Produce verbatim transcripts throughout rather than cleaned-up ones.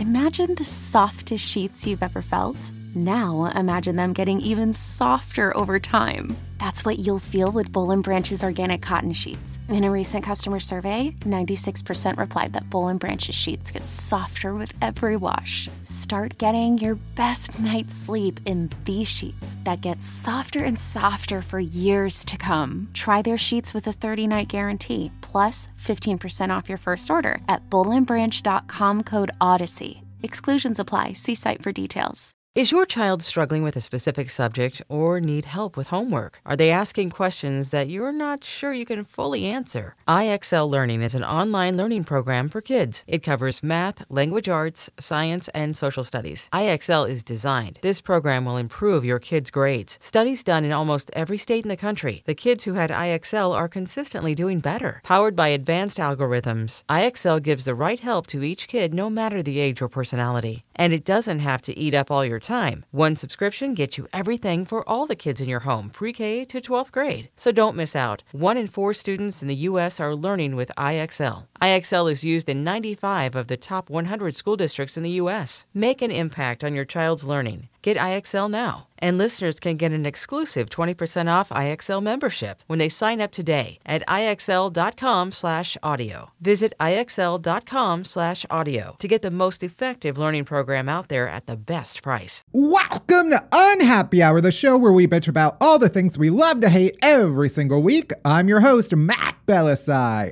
Imagine the softest sheets you've ever felt. Now imagine them getting even softer over time. That's what you'll feel with Boll and Branch's organic cotton sheets. In a recent customer survey, ninety-six percent replied that Boll and Branch's sheets get softer with every wash. Start getting your best night's sleep in these sheets that get softer and softer for years to come. Try their sheets with a thirty-night guarantee, plus fifteen percent off your first order at boll and branch dot com code Odyssey. Exclusions apply. See site for details. Is your child struggling with a specific subject or need help with homework? Are they asking questions that you're not sure you can fully answer? I X L Learning is an online learning program for kids. It covers math, language arts, science, and social studies. I X L is designed. This program will improve your kids' grades. Studies done in almost every state in the country. The kids who had I X L are consistently doing better. Powered by advanced algorithms, I X L gives the right help to each kid no matter the age or personality. And it doesn't have to eat up all your time. One subscription gets you everything for all the kids in your home, pre-K to twelfth grade. So don't miss out. One in four students in the U S are learning with I X L. I X L is used in ninety-five of the top one hundred school districts in the U S. Make an impact on your child's learning. Get I X L now. And listeners can get an exclusive twenty percent off I X L membership when they sign up today at IXL.com slash audio. Visit IXL.com slash audio to get the most effective learning program out there at the best price. Welcome to Unhappy Hour, the show where we bitch about all the things we love to hate every single week. I'm your host, Matt Bellassai.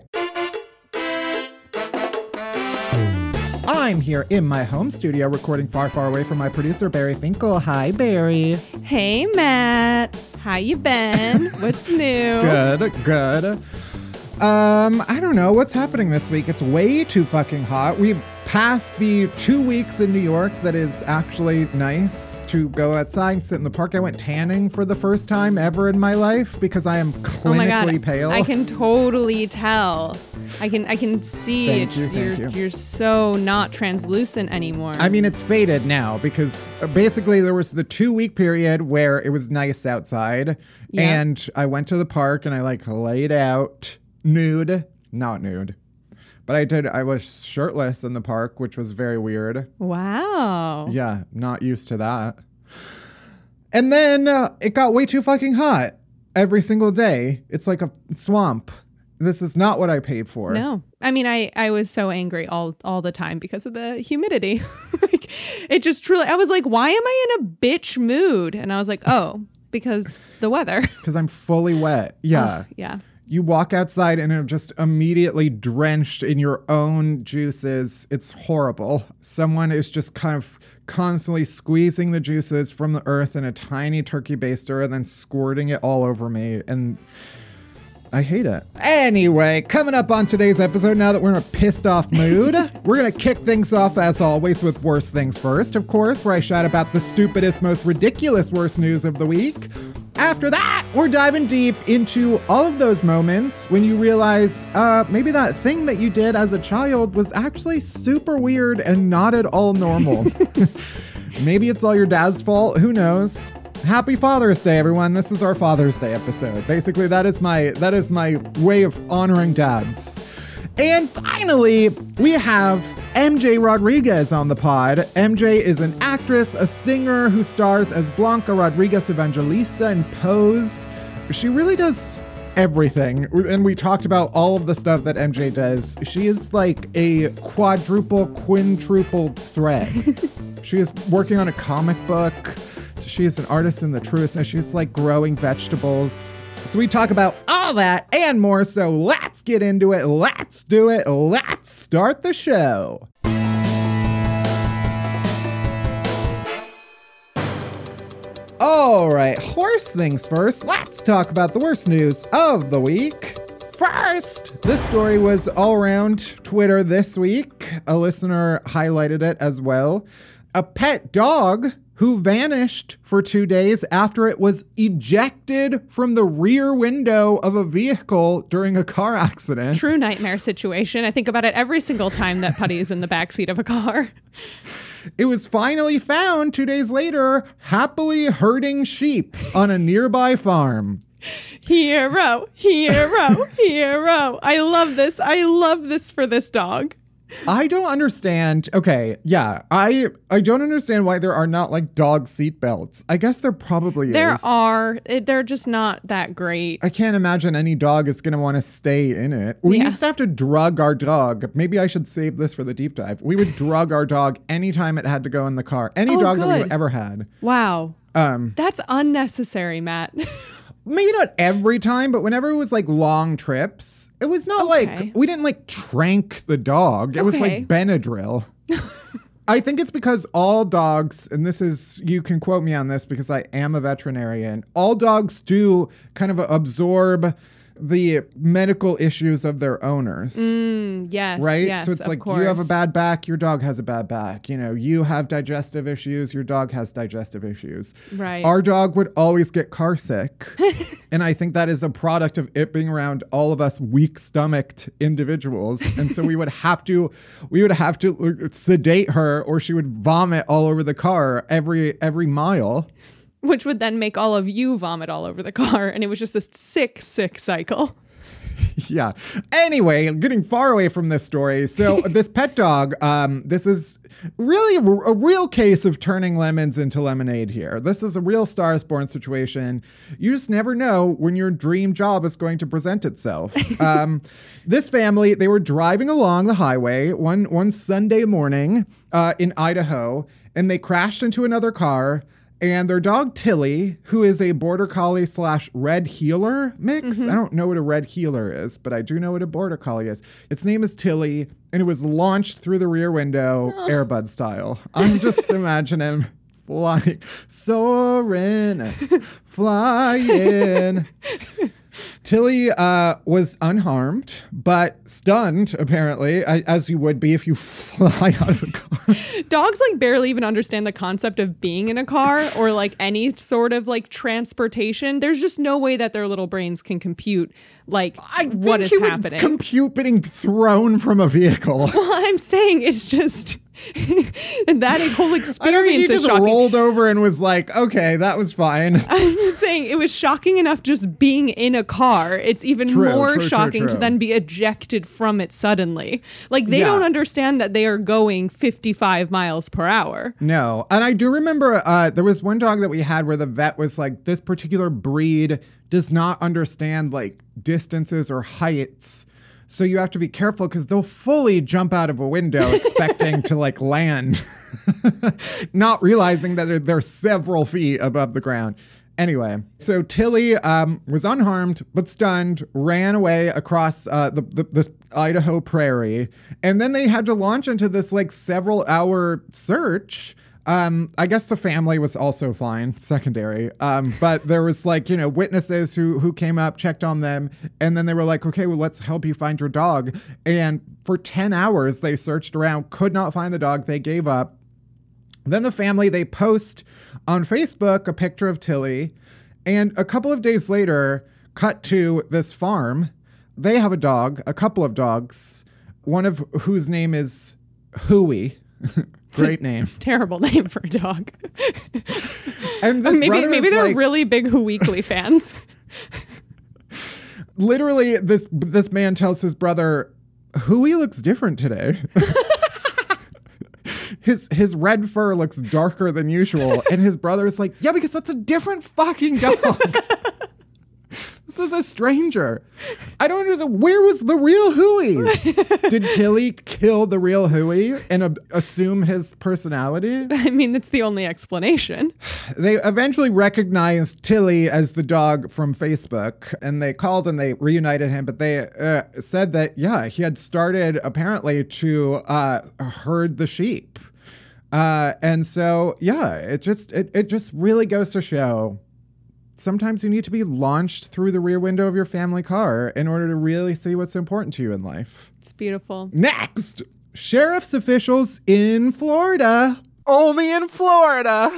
I'm here in my home studio recording far, far away from my producer, Barry Finkel. Hi, Barry. Hey, Matt. How you been? What's new? Good, good. Um, I don't know. What's happening this week? It's way too fucking hot. We've passed the two weeks in New York that is actually nice to go outside and sit in the park. I went tanning for the first time ever in my life because I am clinically oh my God. pale. I can totally tell. I can I can see Thank you, it's, thank you're, you. you're so not translucent anymore. I mean, it's faded now because basically there was the two week period where it was nice outside Yeah. and I went to the park and I like laid out nude, not nude, but I did. I was shirtless in the park, which was very weird. Wow. Yeah, not used to that. And then uh, it got way too fucking hot every single day. It's like a swamp. This is not what I paid for. No. I mean, I, I was so angry all, all the time because of the humidity. Like, it just truly, I was like, why am I in a bitch mood? And I was like, oh, because the weather. Because I'm fully wet. Yeah. Oh, yeah. You walk outside and are just immediately drenched in your own juices. It's horrible. Someone is just kind of constantly squeezing the juices from the earth in a tiny turkey baster and then squirting it all over me. And I hate it. Anyway, coming up on today's episode, now that we're in a pissed off mood, we're going to kick things off as always with Worst Things First, of course, where I shout about the stupidest, most ridiculous worst news of the week. After that, we're diving deep into all of those moments when you realize uh, maybe that thing that you did as a child was actually super weird and not at all normal. Maybe it's all your dad's fault. Who knows? Happy Father's Day, everyone. This is our Father's Day episode. Basically, that is my that is my way of honoring dads. And finally, we have M J Rodriguez on the pod. M J is an actress, a singer who stars as Blanca Rodriguez Evangelista in Pose. She really does everything. And we talked about all of the stuff that M J does. She is like a quadruple, quintuple thread. She is working on a comic book. She is an artist in the truest sense. She's like growing vegetables. So we talk about all that and more. So let's get into it. Let's do it. Let's start the show. All right, worst things first. Let's talk about the worst news of the week. First, this story was all around Twitter this week. A listener highlighted it as well. A pet dog who vanished for two days after it was ejected from the rear window of a vehicle during a car accident. True nightmare situation. I think about it every single time that Putty is in the backseat of a car. It was finally found two days later, happily herding sheep on a nearby farm. Hero, hero, hero. I love this. I love this for this dog. I don't understand. Okay, yeah, I I don't understand why there are not like dog seat belts. I guess there probably There is. are. It, they're just not that great. I can't imagine any dog is going to want to stay in it. We Yeah. used to have to drug our dog. Maybe I should save this for the deep dive. We would drug our dog anytime it had to go in the car. Any Oh, dog that we've good. ever had. Wow. Um, That's unnecessary, Matt. maybe not every time, but whenever it was like long trips, it was not Okay. like, we didn't like trank the dog. It was Okay. like Benadryl. I think it's because all dogs, and this is, you can quote me on this because I am a veterinarian, all dogs do kind of absorb the medical issues of their owners. Mm, yes. Right? Yes, so it's of like course. you have a bad back, your dog has a bad back. You know, you have digestive issues, your dog has digestive issues. Right. Our dog would always get car sick. And I think that is a product of it being around all of us weak stomached individuals. And so we would have to, we would have to sedate her or she would vomit all over the car every, every mile. Which would then make all of you vomit all over the car. And it was just a sick, sick cycle. Yeah. Anyway, I'm getting far away from this story. So this pet dog, um, this is really a, a real case of turning lemons into lemonade here. This is a real Star is Born situation. You just never know when your dream job is going to present itself. Um, this family, they were driving along the highway one, one Sunday morning uh, in Idaho, and they crashed into another car. And their dog, Tilly, who is a border collie slash red heeler mix. Mm-hmm. I don't know what a red heeler is, but I do know what a border collie is. Its name is Tilly, and it was launched through the rear window, oh. Airbud style. I'm just imagining flying, soaring, flying. Tilly uh, was unharmed, but stunned, apparently, as you would be if you fly out of the car. Dogs like barely even understand the concept of being in a car or like any sort of like transportation. There's just no way that their little brains can compute like I what think is he would happening. compute being thrown from a vehicle. Well, I'm saying it's just and that whole experience I don't think he is just shocking. rolled over and was like, okay, that was fine. I'm just saying it was shocking enough just being in a car. It's even True, more true, true, shocking to true. then be ejected from it suddenly. Like they Yeah. don't understand that they are going fifty-five miles per hour. No. And I do remember uh, there was one dog that we had where the vet was like, this particular breed does not understand like distances or heights. So you have to be careful because they'll fully jump out of a window expecting to like land, not realizing that they're, they're several feet above the ground. Anyway, so Tilly um, was unharmed but stunned, ran away across uh, the, the this Idaho prairie, and then they had to launch into this like several hour search. Um, I guess the family was also fine, secondary. Um, but there was like, you know, witnesses who who came up, checked on them, and then they were like, okay, well, let's help you find your dog. And for ten hours, they searched around, could not find the dog. They gave up. Then the family, they post on Facebook a picture of Tilly. And a couple of days later, cut to this farm. They have a dog, a couple of dogs, one of whose name is Huey. Great name. Terrible name for a dog. And this maybe brother maybe is they're like, really big Who Weekly fans. literally, this this man tells his brother, Huey looks different today. His his red fur looks darker than usual. And his brother's like, yeah, because that's a different fucking dog. This is a stranger. I don't understand. Where was the real Huey? Did Tilly kill the real Huey and uh, assume his personality? I mean, that's the only explanation. They eventually recognized Tilly as the dog from Facebook, and they called and they reunited him, but they uh, said that, yeah, he had started apparently to uh, herd the sheep. Uh, and so, yeah, it just it, it just really goes to show sometimes you need to be launched through the rear window of your family car in order to really see what's important to you in life. It's beautiful. Next, sheriff's officials in Florida, only in Florida,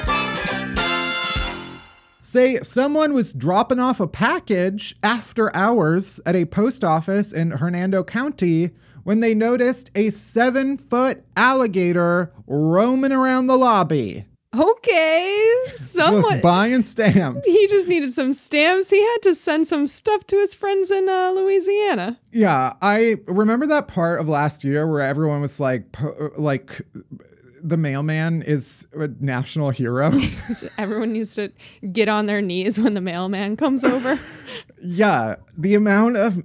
say someone was dropping off a package after hours at a post office in Hernando County when they noticed a seven-foot alligator roaming around the lobby. Okay. Someone. Just buying stamps. He just needed some stamps. He had to send some stuff to his friends in uh, Louisiana. Yeah, I remember that part of last year where everyone was like, po- like, the mailman is a national hero. Everyone needs to get on their knees when the mailman comes over. Yeah, the amount of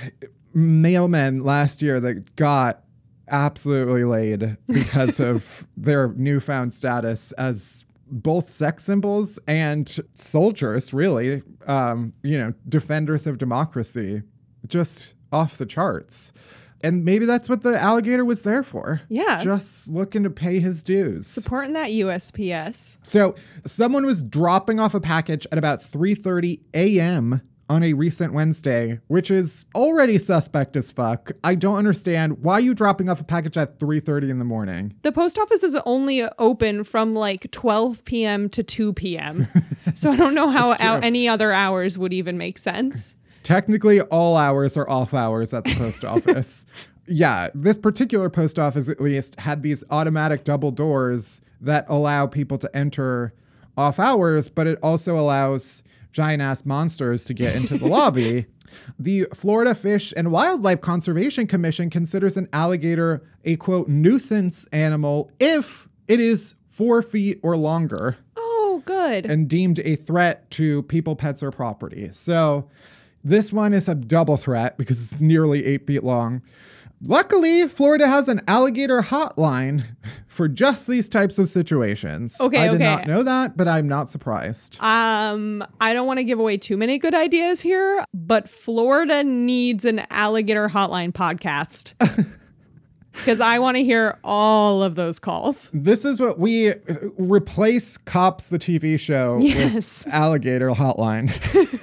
mailmen last year that got absolutely laid because of their newfound status as both sex symbols and soldiers, really, um, you know, defenders of democracy, just off the charts. And maybe that's what the alligator was there for. Yeah. Just looking to pay his dues. Supporting that U S P S. So someone was dropping off a package at about three thirty a.m. on a recent Wednesday, which is already suspect as fuck. I don't understand why are you dropping off a package at three thirty in the morning. The post office is only open from like twelve p.m. to two p.m. So I don't know how out any other hours would even make sense. Technically, all hours are off hours at the post office. Yeah, this particular post office, at least, had these automatic double doors that allow people to enter off hours, but it also allows giant ass monsters to get into the lobby. The Florida Fish and Wildlife Conservation Commission considers an alligator a, quote, nuisance animal if it is four feet or longer. Oh, good. And deemed a threat to people, pets, or property. So this one is a double threat because it's nearly eight feet long. Luckily, Florida has an alligator hotline for just these types of situations. Okay, I did okay. not know that, but I'm not surprised. Um, I don't want to give away too many good ideas here, but Florida needs an alligator hotline podcast. Because I want to hear all of those calls. This is what we replace Cops, the T V show, Yes. with alligator hotline.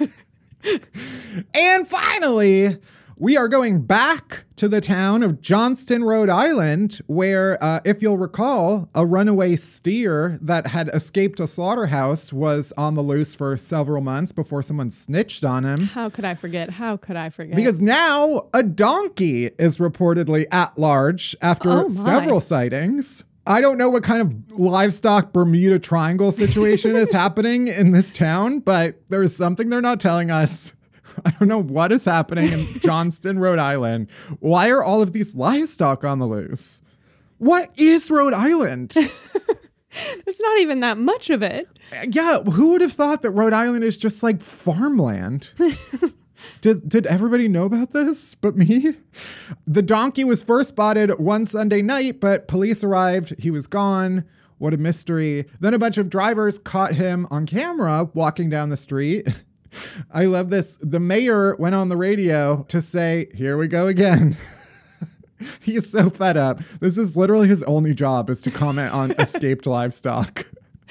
And finally, we are going back to the town of Johnston, Rhode Island, where, uh, if you'll recall, a runaway steer that had escaped a slaughterhouse was on the loose for several months before someone snitched on him. How could I forget? How could I forget? Because now a donkey is reportedly at large after Oh my. several sightings. I don't know what kind of livestock Bermuda Triangle situation is happening in this town, but there's something they're not telling us. I don't know what is happening in Johnston, Rhode Island. Why are all of these livestock on the loose? What is Rhode Island? There's not even that much of it. Yeah, who would have thought that Rhode Island is just like farmland? Did did everybody know about this but me? The donkey was first spotted one Sunday night, but police arrived. He was gone. What a mystery. Then a bunch of drivers caught him on camera walking down the street. I love this. The mayor went on the radio to say, here we go again. He is so fed up. This is literally his only job is to comment on escaped livestock.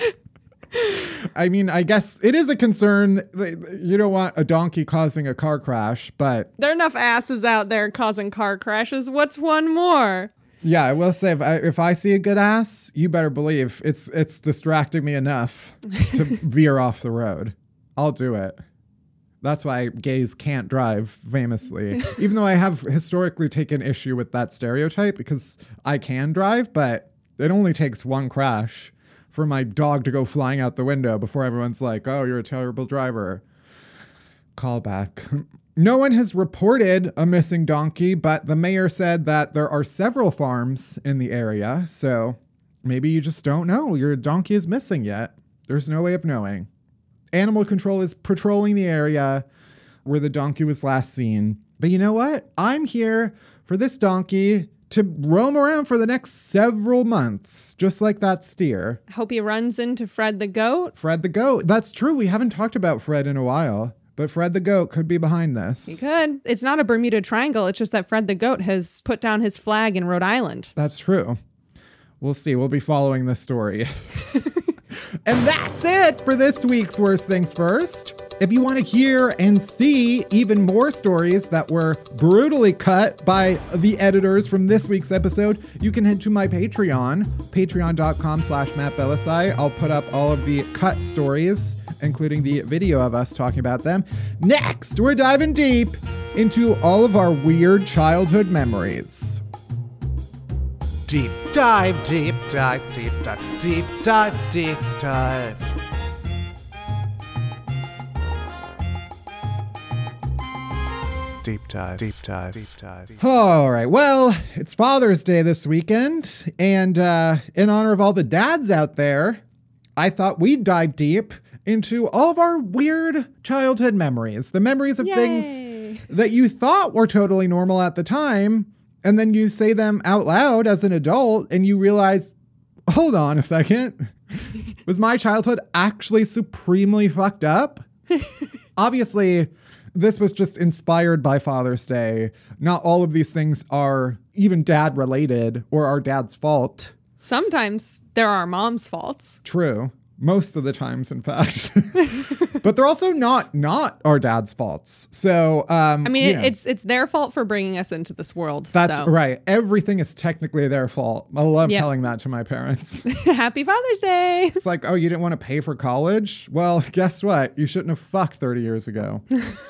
I mean, I guess it is a concern. You don't want a donkey causing a car crash, but There are enough asses out there causing car crashes. What's one more? yeah, I will say if I, if I see a good ass, you better believe it's it's distracting me enough to veer off the road. I'll do it. That's why gays can't drive, famously. Even though I have historically taken issue with that stereotype because I can drive, but it only takes one crash for my dog to go flying out the window before everyone's like, oh, you're a terrible driver. Call back. No one has reported a missing donkey, but the mayor said that there are several farms in the area. So maybe you just don't know your donkey is missing yet. There's no way of knowing. Animal control is patrolling the area where the donkey was last seen. But you know what? I'm here for this donkey to roam around for the next several months, just like that steer. Hope he runs into Fred the goat. Fred the goat. That's true. We haven't talked about Fred in a while, but Fred the goat could be behind this. He could. It's not a Bermuda Triangle. It's just that Fred the goat has put down his flag in Rhode Island. That's true. We'll see. We'll be following this story. And that's it for this week's Worst Things First. If you want to hear and see even more stories that were brutally cut by the editors from this week's episode, you can head to my Patreon, patreon.com slash Matt Belisai. I'll put up all of the cut stories, including the video of us talking about them. Next, we're diving deep into all of our weird childhood memories. Deep dive, deep dive, deep dive, deep dive, deep dive. Deep dive, deep dive, deep dive. Deep dive. All right. Well, it's Father's Day this weekend. And uh, in honor of all the dads out there, I thought we'd dive deep into all of our weird childhood memories. The memories of Yay. things that you thought were totally normal at the time. And then you say them out loud as an adult and you realize, hold on a second. Was my childhood actually supremely fucked up? Obviously, this was just inspired by Father's Day. Not all of these things are even dad related or our dad's fault. Sometimes there are mom's faults. True. Most of the times, in fact. But they're also not not our dad's faults. So, um, I mean, you it, know, it's it's their fault for bringing us into this world. that's so. right. Everything is technically their fault. I love Yep. telling that to my parents. Happy Father's Day. It's like, oh, you didn't want to pay for college? Well, guess what? You shouldn't have fucked thirty years ago.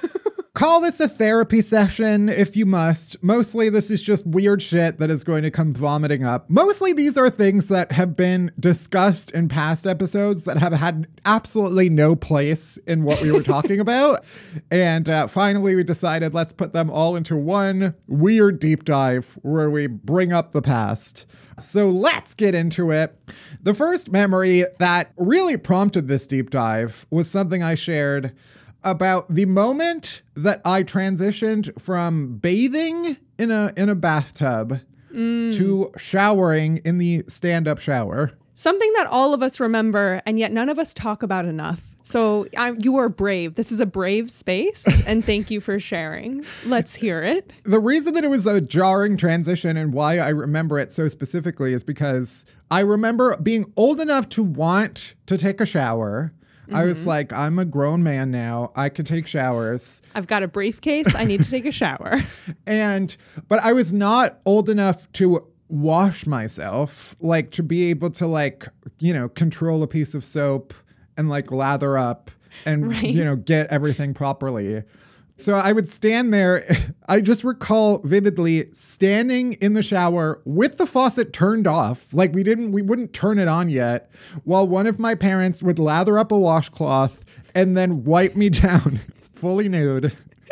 Call this a therapy session if you must. Mostly this is just weird shit that is going to come vomiting up. Mostly these are things that have been discussed in past episodes that have had absolutely no place in what we were talking about. And uh, finally we decided let's put them all into one weird deep dive where we bring up the past. So let's get into it. The first memory that really prompted this deep dive was something I shared about the moment that I transitioned from bathing in a in a bathtub mm. to showering in the stand-up shower. Something that all of us remember, and yet none of us talk about enough. So I, you are brave. This is a brave space, and thank you for sharing. Let's hear it. The reason that it was a jarring transition and why I remember it so specifically is because I remember being old enough to want to take a shower. Mm-hmm. I was like, I'm a grown man now. I can take showers. I've got a briefcase. I need to take a shower. and, but I was not old enough to wash myself, like to be able to like, you know, control a piece of soap and like lather up and, right. you know, get everything properly. So I would stand there. I just recall vividly standing in the shower with the faucet turned off. Like we didn't, we wouldn't turn it on yet, while one of my parents would lather up a washcloth and then wipe me down fully nude.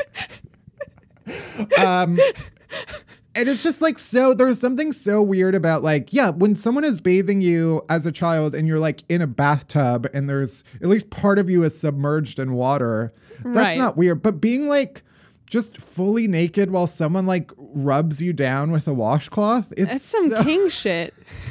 um, and it's just like, so there's something so weird about like, yeah, when someone is bathing you as a child and you're like in a bathtub and there's at least part of you is submerged in water. That's right. not weird. But being like just fully naked while someone like rubs you down with a washcloth is That's some so, king shit.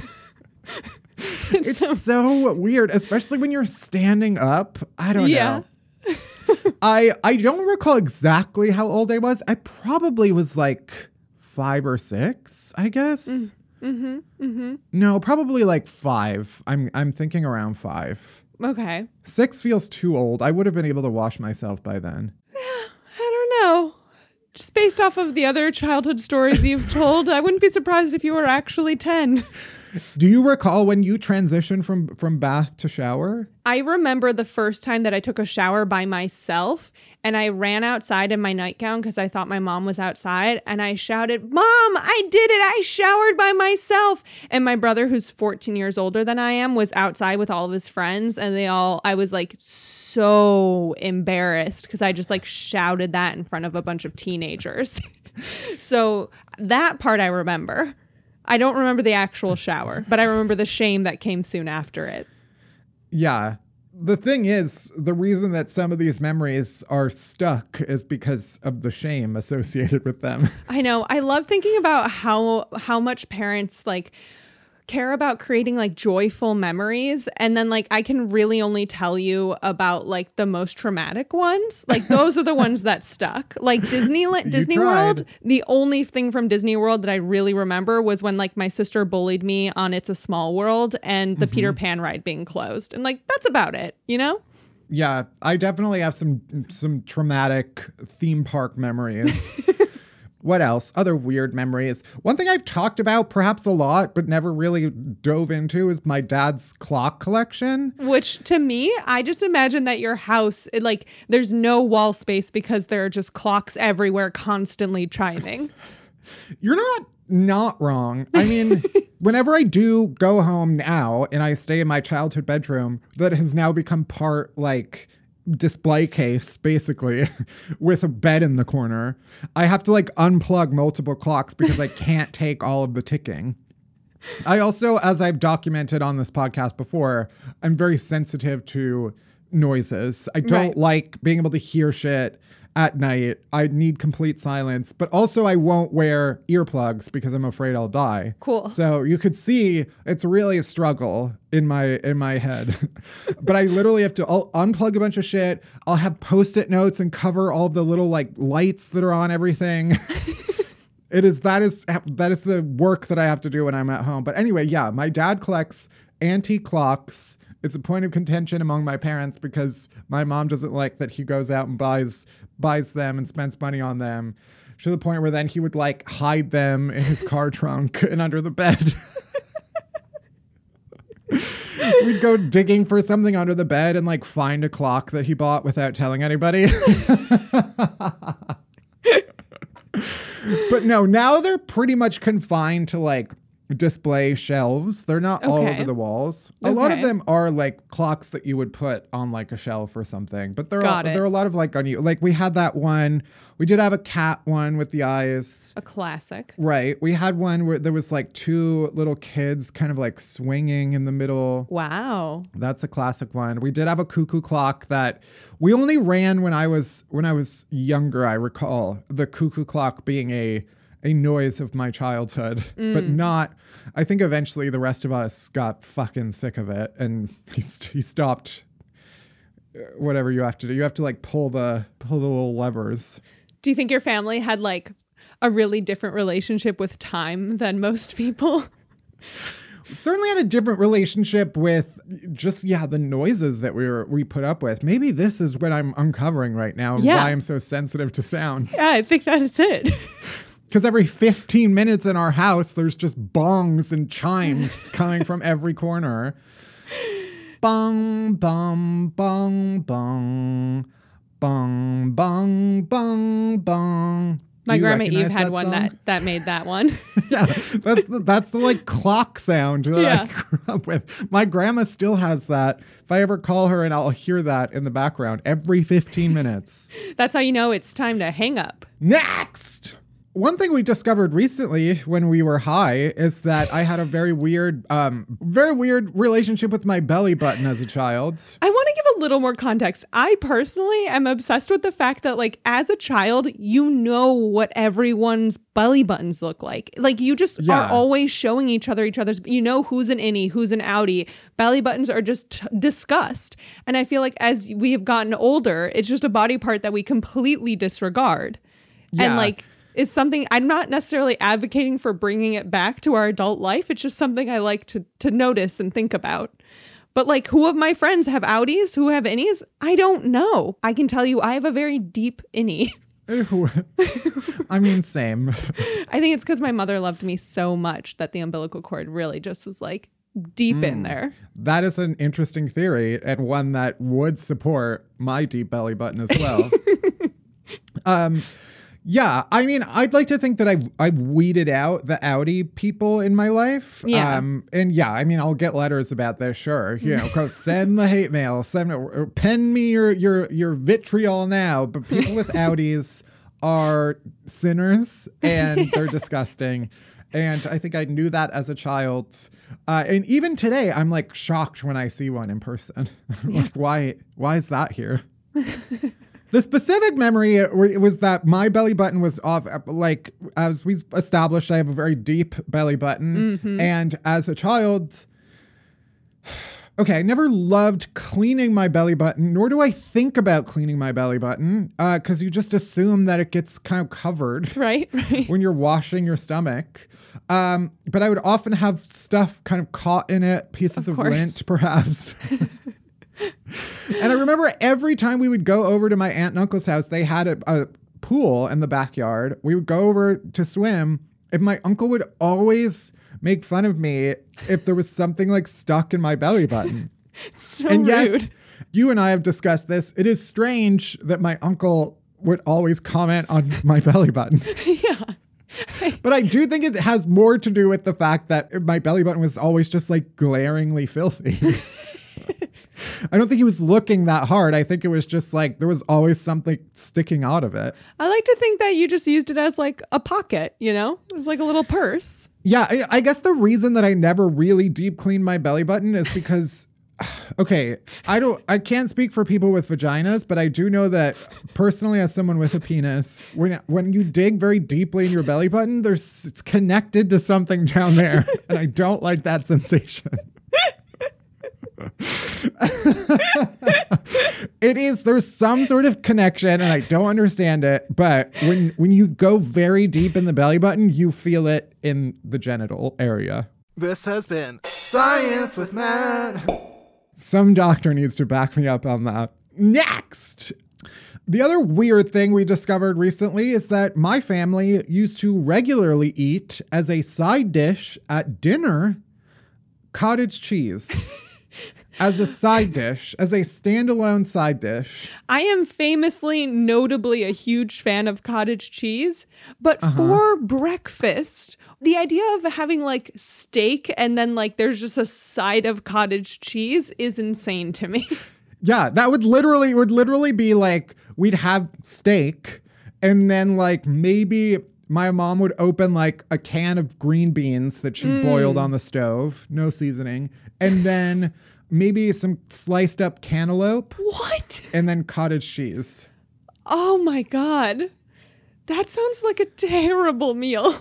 it's so, so weird, especially when you're standing up. I don't yeah. know. I I don't recall exactly how old I was. I probably was like five or six, I guess. Mm. Mm-hmm. Mm-hmm. No, probably like five. I'm I'm thinking around five. Okay. Six feels too old. I would have been able to wash myself by then. I don't know. Just based off of the other childhood stories you've told, I wouldn't be surprised if you were actually ten. Do you recall when you transitioned from, from bath to shower? I remember the first time that I took a shower by myself and I ran outside in my nightgown because I thought my mom was outside and I shouted, "Mom, I did it. I showered by myself." And my brother, who's fourteen years older than I am, was outside with all of his friends and they all, I was like so embarrassed because I just like shouted that in front of a bunch of teenagers. So that part I remember. I don't remember the actual shower, but I remember the shame that came soon after it. Yeah. The thing is, the reason that some of these memories are stuck is because of the shame associated with them. I know. I love thinking about how how much parents like care about creating like joyful memories, and then like I can really only tell you about like the most traumatic ones. Like those are the ones that stuck. Like Disneyland, Disney World. The only thing from Disney World that I really remember was when like my sister bullied me on It's a Small World and the mm-hmm. Peter Pan ride being closed, and like that's about it, you know? Yeah, I definitely have some some traumatic theme park memories. What else? Other weird memories. One thing I've talked about perhaps a lot, but never really dove into is my dad's clock collection. Which to me, I just imagine that your house, it, like there's no wall space because there are just clocks everywhere constantly chiming. You're not not wrong. I mean, whenever I do go home now and I stay in my childhood bedroom that has now become part like display case, basically, with a bed in the corner, I have to like unplug multiple clocks because I can't take all of the ticking. I also, as I've documented on this podcast before, I'm very sensitive to noises. I don't Right. like being able to hear shit at night. I need complete silence, but also I won't wear earplugs because I'm afraid I'll die. Cool. So you could see it's really a struggle in my in my head. But I literally have to I'll unplug a bunch of shit. I'll have post-it notes and cover all the little like lights that are on everything. It is that is that is the work that I have to do when I'm at home. But anyway, yeah, my dad collects antique clocks. It's a point of contention among my parents because my mom doesn't like that he goes out and buys buys them and spends money on them, to the point where then he would like hide them in his car trunk and under the bed. We'd go digging for something under the bed and like find a clock that he bought without telling anybody. But no, now they're pretty much confined to like display shelves. They're not all Okay. over the walls. A lot of Okay. them are like clocks that you would put on like a shelf or something. But there Got are it. there are a lot of like on you. Like we had that one. We did have a cat one with the eyes. A classic. Right. We had one where there was like two little kids kind of like swinging in the middle. Wow. That's a classic one. We did have a cuckoo clock that we only ran when I was when I was younger, I recall. The cuckoo clock being a a noise of my childhood, but not, I think eventually the rest of us got fucking sick of it and he, st- he stopped uh, whatever you have to do. You have to like pull the, pull the little levers. Do you think your family had like a really different relationship with time than most people? Certainly had a different relationship with just, yeah, the noises that we were, we put up with. Maybe this is what I'm uncovering right now and Yeah. why I'm so sensitive to sounds. Yeah, I think that is it. Because every fifteen minutes in our house, there's just bongs and chimes coming from every corner. Bong, bong, bong, bong. Bong, bong, bong, bong. Do My you grandma recognize Eve had that one song? that that made that one. Yeah, that's the, that's the like clock sound that Yeah. I grew up with. My grandma still has that. If I ever call her and I'll hear that in the background every fifteen minutes. That's how you know it's time to hang up. Next! One thing we discovered recently when we were high is that I had a very weird, um, very weird relationship with my belly button as a child. I want to give a little more context. I personally am obsessed with the fact that, like, as a child, you know what everyone's belly buttons look like. Like, you just Yeah. are always showing each other each other's. You know who's an innie, who's an outie. Belly buttons are just t- discussed. And I feel like as we have gotten older, it's just a body part that we completely disregard. Yeah. And like, it's something I'm not necessarily advocating for bringing it back to our adult life. It's just something I like to to notice and think about. But like, who of my friends have outies? Who have innies? I don't know. I can tell you I have a very deep innie. Ew. I mean, same. I think it's because my mother loved me so much that the umbilical cord really just was like deep in there. That is an interesting theory and one that would support my deep belly button as well. um, yeah, I mean, I'd like to think that I've, I've weeded out the outie people in my life. Yeah. Um, and yeah, I mean, I'll get letters about this, sure. You know, go send the hate mail, send or pen me your, your, your vitriol now. But people with outies are sinners and they're disgusting. And I think I knew that as a child. Uh, and even today, I'm like shocked when I see one in person. Like, why, why is that here? The specific memory was that my belly button was off, like, as we established, I have a very deep belly button. Mm-hmm. And as a child, okay, I never loved cleaning my belly button, nor do I think about cleaning my belly button, because uh, you just assume that it gets kind of covered Right, right. when you're washing your stomach. Um, but I would often have stuff kind of caught in it, pieces Of of, course. lint, perhaps. And I remember every time we would go over to my aunt and uncle's house, they had a, a pool in the backyard. We would go over to swim, and my uncle would always make fun of me if there was something like stuck in my belly button. So And yes, rude. you and I have discussed this. It is strange that my uncle would always comment on my belly button. Yeah. But I do think it has more to do with the fact that my belly button was always just like glaringly filthy. I don't think he was looking that hard. I think it was just like there was always something sticking out of it. I like to think that you just used it as like a pocket, you know? It was like a little purse. Yeah, I, I guess the reason that I never really deep cleaned my belly button is because, okay, I don't, I can't speak for people with vaginas, but I do know that personally, as someone with a penis, when when you dig very deeply in your belly button, there's it's connected to something down there, and I don't like that sensation. It is there's some sort of connection and I don't understand it, but when when you go very deep in the belly button, you feel it in the genital area. This has been Science with Matt. Some doctor needs to back me up on that. Next, the other weird thing we discovered recently is that my family used to regularly eat as a side dish at dinner cottage cheese. As a side dish, as a standalone side dish. I am famously, notably a huge fan of cottage cheese, but Uh-huh. for breakfast, the idea of having like steak and then like there's just a side of cottage cheese is insane to me. Yeah, that would literally would literally be like we'd have steak and then like maybe my mom would open like a can of green beans that she Mm. boiled on the stove, no seasoning, and then maybe some sliced up cantaloupe What? and then cottage cheese. Oh my God. That sounds like a terrible meal.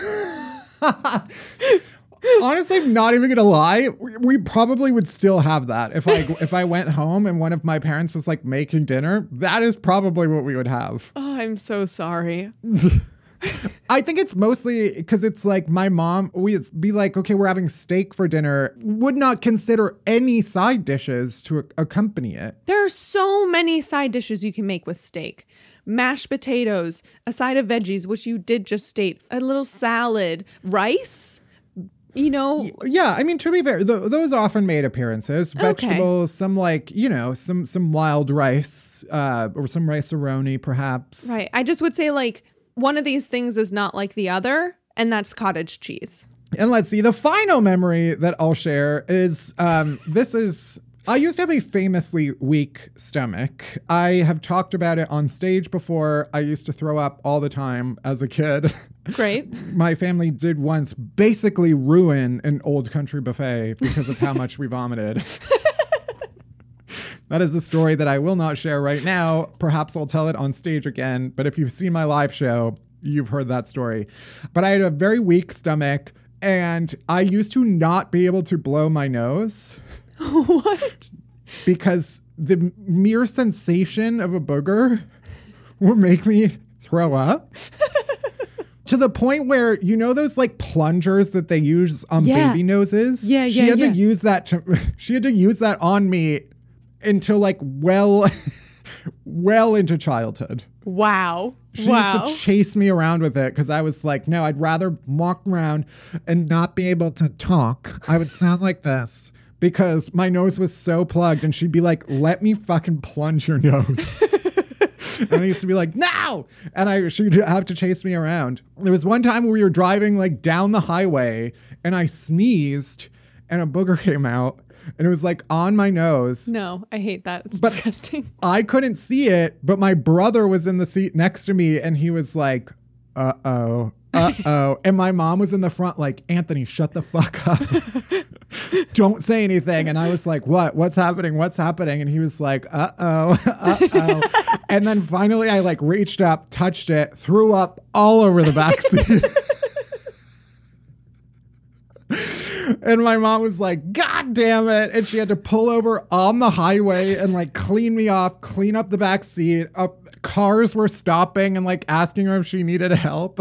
Honestly, I'm not even gonna lie. We, we probably would still have that if I if I went home and one of my parents was like making dinner. That is probably what we would have. Oh, I'm so sorry. I think it's mostly because it's like my mom, we'd be like, okay, we're having steak for dinner, would not consider any side dishes to a- accompany it. There are so many side dishes you can make with steak. Mashed potatoes, a side of veggies, which you did just state, a little salad, rice, you know. Yeah, I mean, to be fair, th- those often made appearances. Okay. Vegetables, some like, you know, some some wild rice, uh, or some rice-a-roni perhaps. Right. I just would say like one of these things is not like the other, and that's cottage cheese. And let's see, the final memory that I'll share is um, this is, I used to have a famously weak stomach. I have talked about it on stage before. I used to throw up all the time as a kid. Great. My family did once basically ruin an old country buffet because of how much we vomited. That is a story that I will not share right now. Perhaps I'll tell it on stage again. But if you've seen my live show, you've heard that story. But I had a very weak stomach and I used to not be able to blow my nose. What? Because the mere sensation of a booger would make me throw up. To the point where, you know, those like plungers that they use on Yeah. baby noses? Yeah, She yeah, had yeah. to use that to, she had to use that on me until like well, well into childhood. Wow. She wow. used to chase me around with it because I was like, no, I'd rather walk around and not be able to talk. I would sound like this because my nose was so plugged and she'd be like, let me fucking plunge your nose. And I used to be like, no! And I she'd have to chase me around. There was one time we were driving like down the highway and I sneezed and a booger came out and it was like on my nose. No, I hate that. It's But- disgusting. I couldn't see it, but my brother was in the seat next to me and he was like, uh-oh, uh-oh. And my mom was in the front like, Anthony, shut the fuck up. Don't say anything. And I was like, what? What's happening? What's happening? And he was like, uh-oh, uh-oh. And then finally I like reached up, touched it, threw up all over the back seat. And my mom was like, God damn it. And she had to pull over on the highway and like clean me off, clean up the back seat. Uh, cars were stopping and like asking her if she needed help.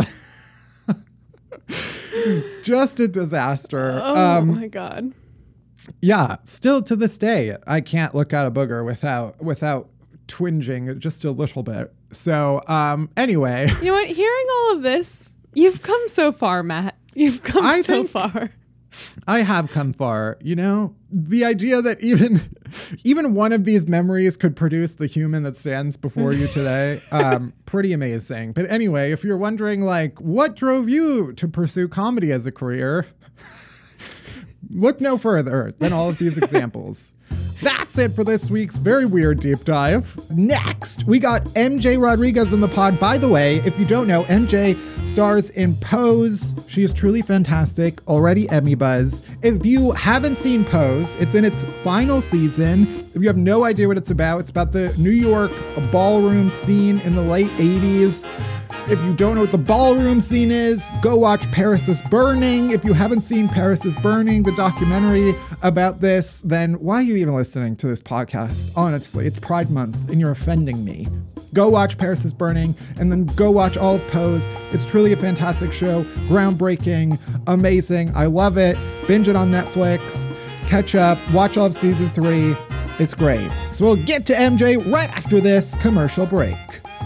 Just a disaster. Oh um, my God. yeah, still to this day, I can't look at a booger without without twinging just a little bit. So um, anyway, You know what? Hearing all of this, you've come so far, Matt. You've come I so think- far. I have come far, you know? The idea that even even one of these memories could produce the human that stands before you today, um, pretty amazing. But anyway, if you're wondering, like, what drove you to pursue comedy as a career, look no further than all of these examples. That's it for this week's very weird deep dive. Next, we got M J Rodriguez in the pod. By the way, if you don't know, M J stars in Pose. She is truly fantastic, already Emmy buzz. If you haven't seen Pose, it's in its final season. If you have no idea what it's about, it's about the New York ballroom scene in the late eighties. If you don't know what the ballroom scene is, go watch Paris is Burning. If you haven't seen Paris is Burning, the documentary about this, then why are you even listening to this podcast? Honestly, it's Pride Month and you're offending me. Go watch Paris is Burning and then go watch all of Pose. It's truly a fantastic show, groundbreaking, amazing. I love it. Binge it on Netflix, catch up, watch all of season three. It's great. So we'll get to M J right after this commercial break.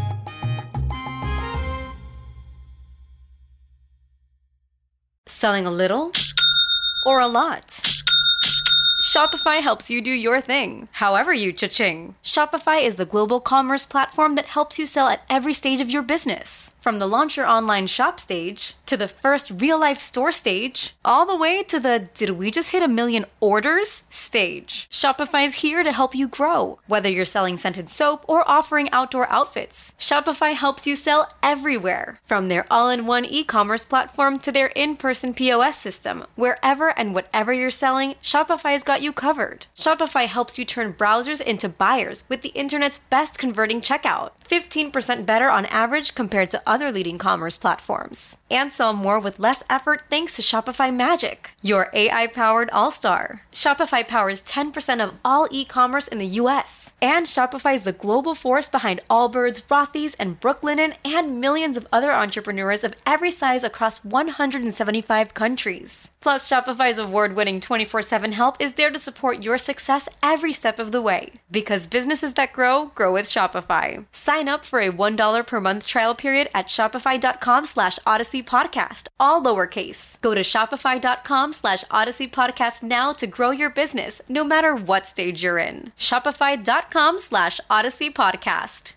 Selling a little or a lot? Shopify helps you do your thing, however you cha-ching. Shopify is the global commerce platform that helps you sell at every stage of your business. From the launch your online shop stage, to the first real-life store stage, all the way to the did we just hit a million orders stage. Shopify is here to help you grow. Whether you're selling scented soap or offering outdoor outfits, Shopify helps you sell everywhere. From their all-in-one e-commerce platform to their in-person P O S system, wherever and whatever you're selling, Shopify's got you covered. Shopify helps you turn browsers into buyers with the internet's best converting checkout. fifteen percent better on average compared to other leading commerce platforms. And sell more with less effort thanks to Shopify Magic, your A I-powered all-star. Shopify powers ten percent of all e-commerce in the U S. And Shopify is the global force behind Allbirds, Rothy's, and Brooklinen, and millions of other entrepreneurs of every size across one hundred seventy-five countries. Plus, Shopify's award-winning twenty-four seven help is there to support your success every step of the way. Because businesses that grow, grow with Shopify. Sign up for a one dollar per month trial period at shopify.com slash Odyssey Podcast, all lowercase. Go to shopify.com slash Odyssey Podcast now to grow your business, no matter what stage you're in. Shopify.com slash Odyssey Podcast.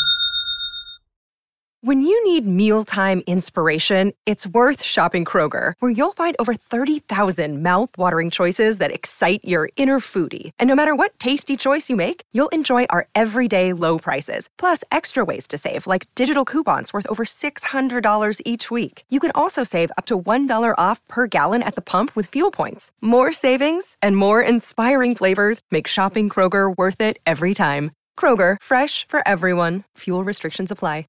When you need mealtime inspiration, it's worth shopping Kroger, where you'll find over thirty thousand mouth-watering choices that excite your inner foodie. And no matter what tasty choice you make, you'll enjoy our everyday low prices, plus extra ways to save, like digital coupons worth over six hundred dollars each week. You can also save up to one dollar off per gallon at the pump with fuel points. More savings and more inspiring flavors make shopping Kroger worth it every time. Kroger, fresh for everyone. Fuel restrictions apply.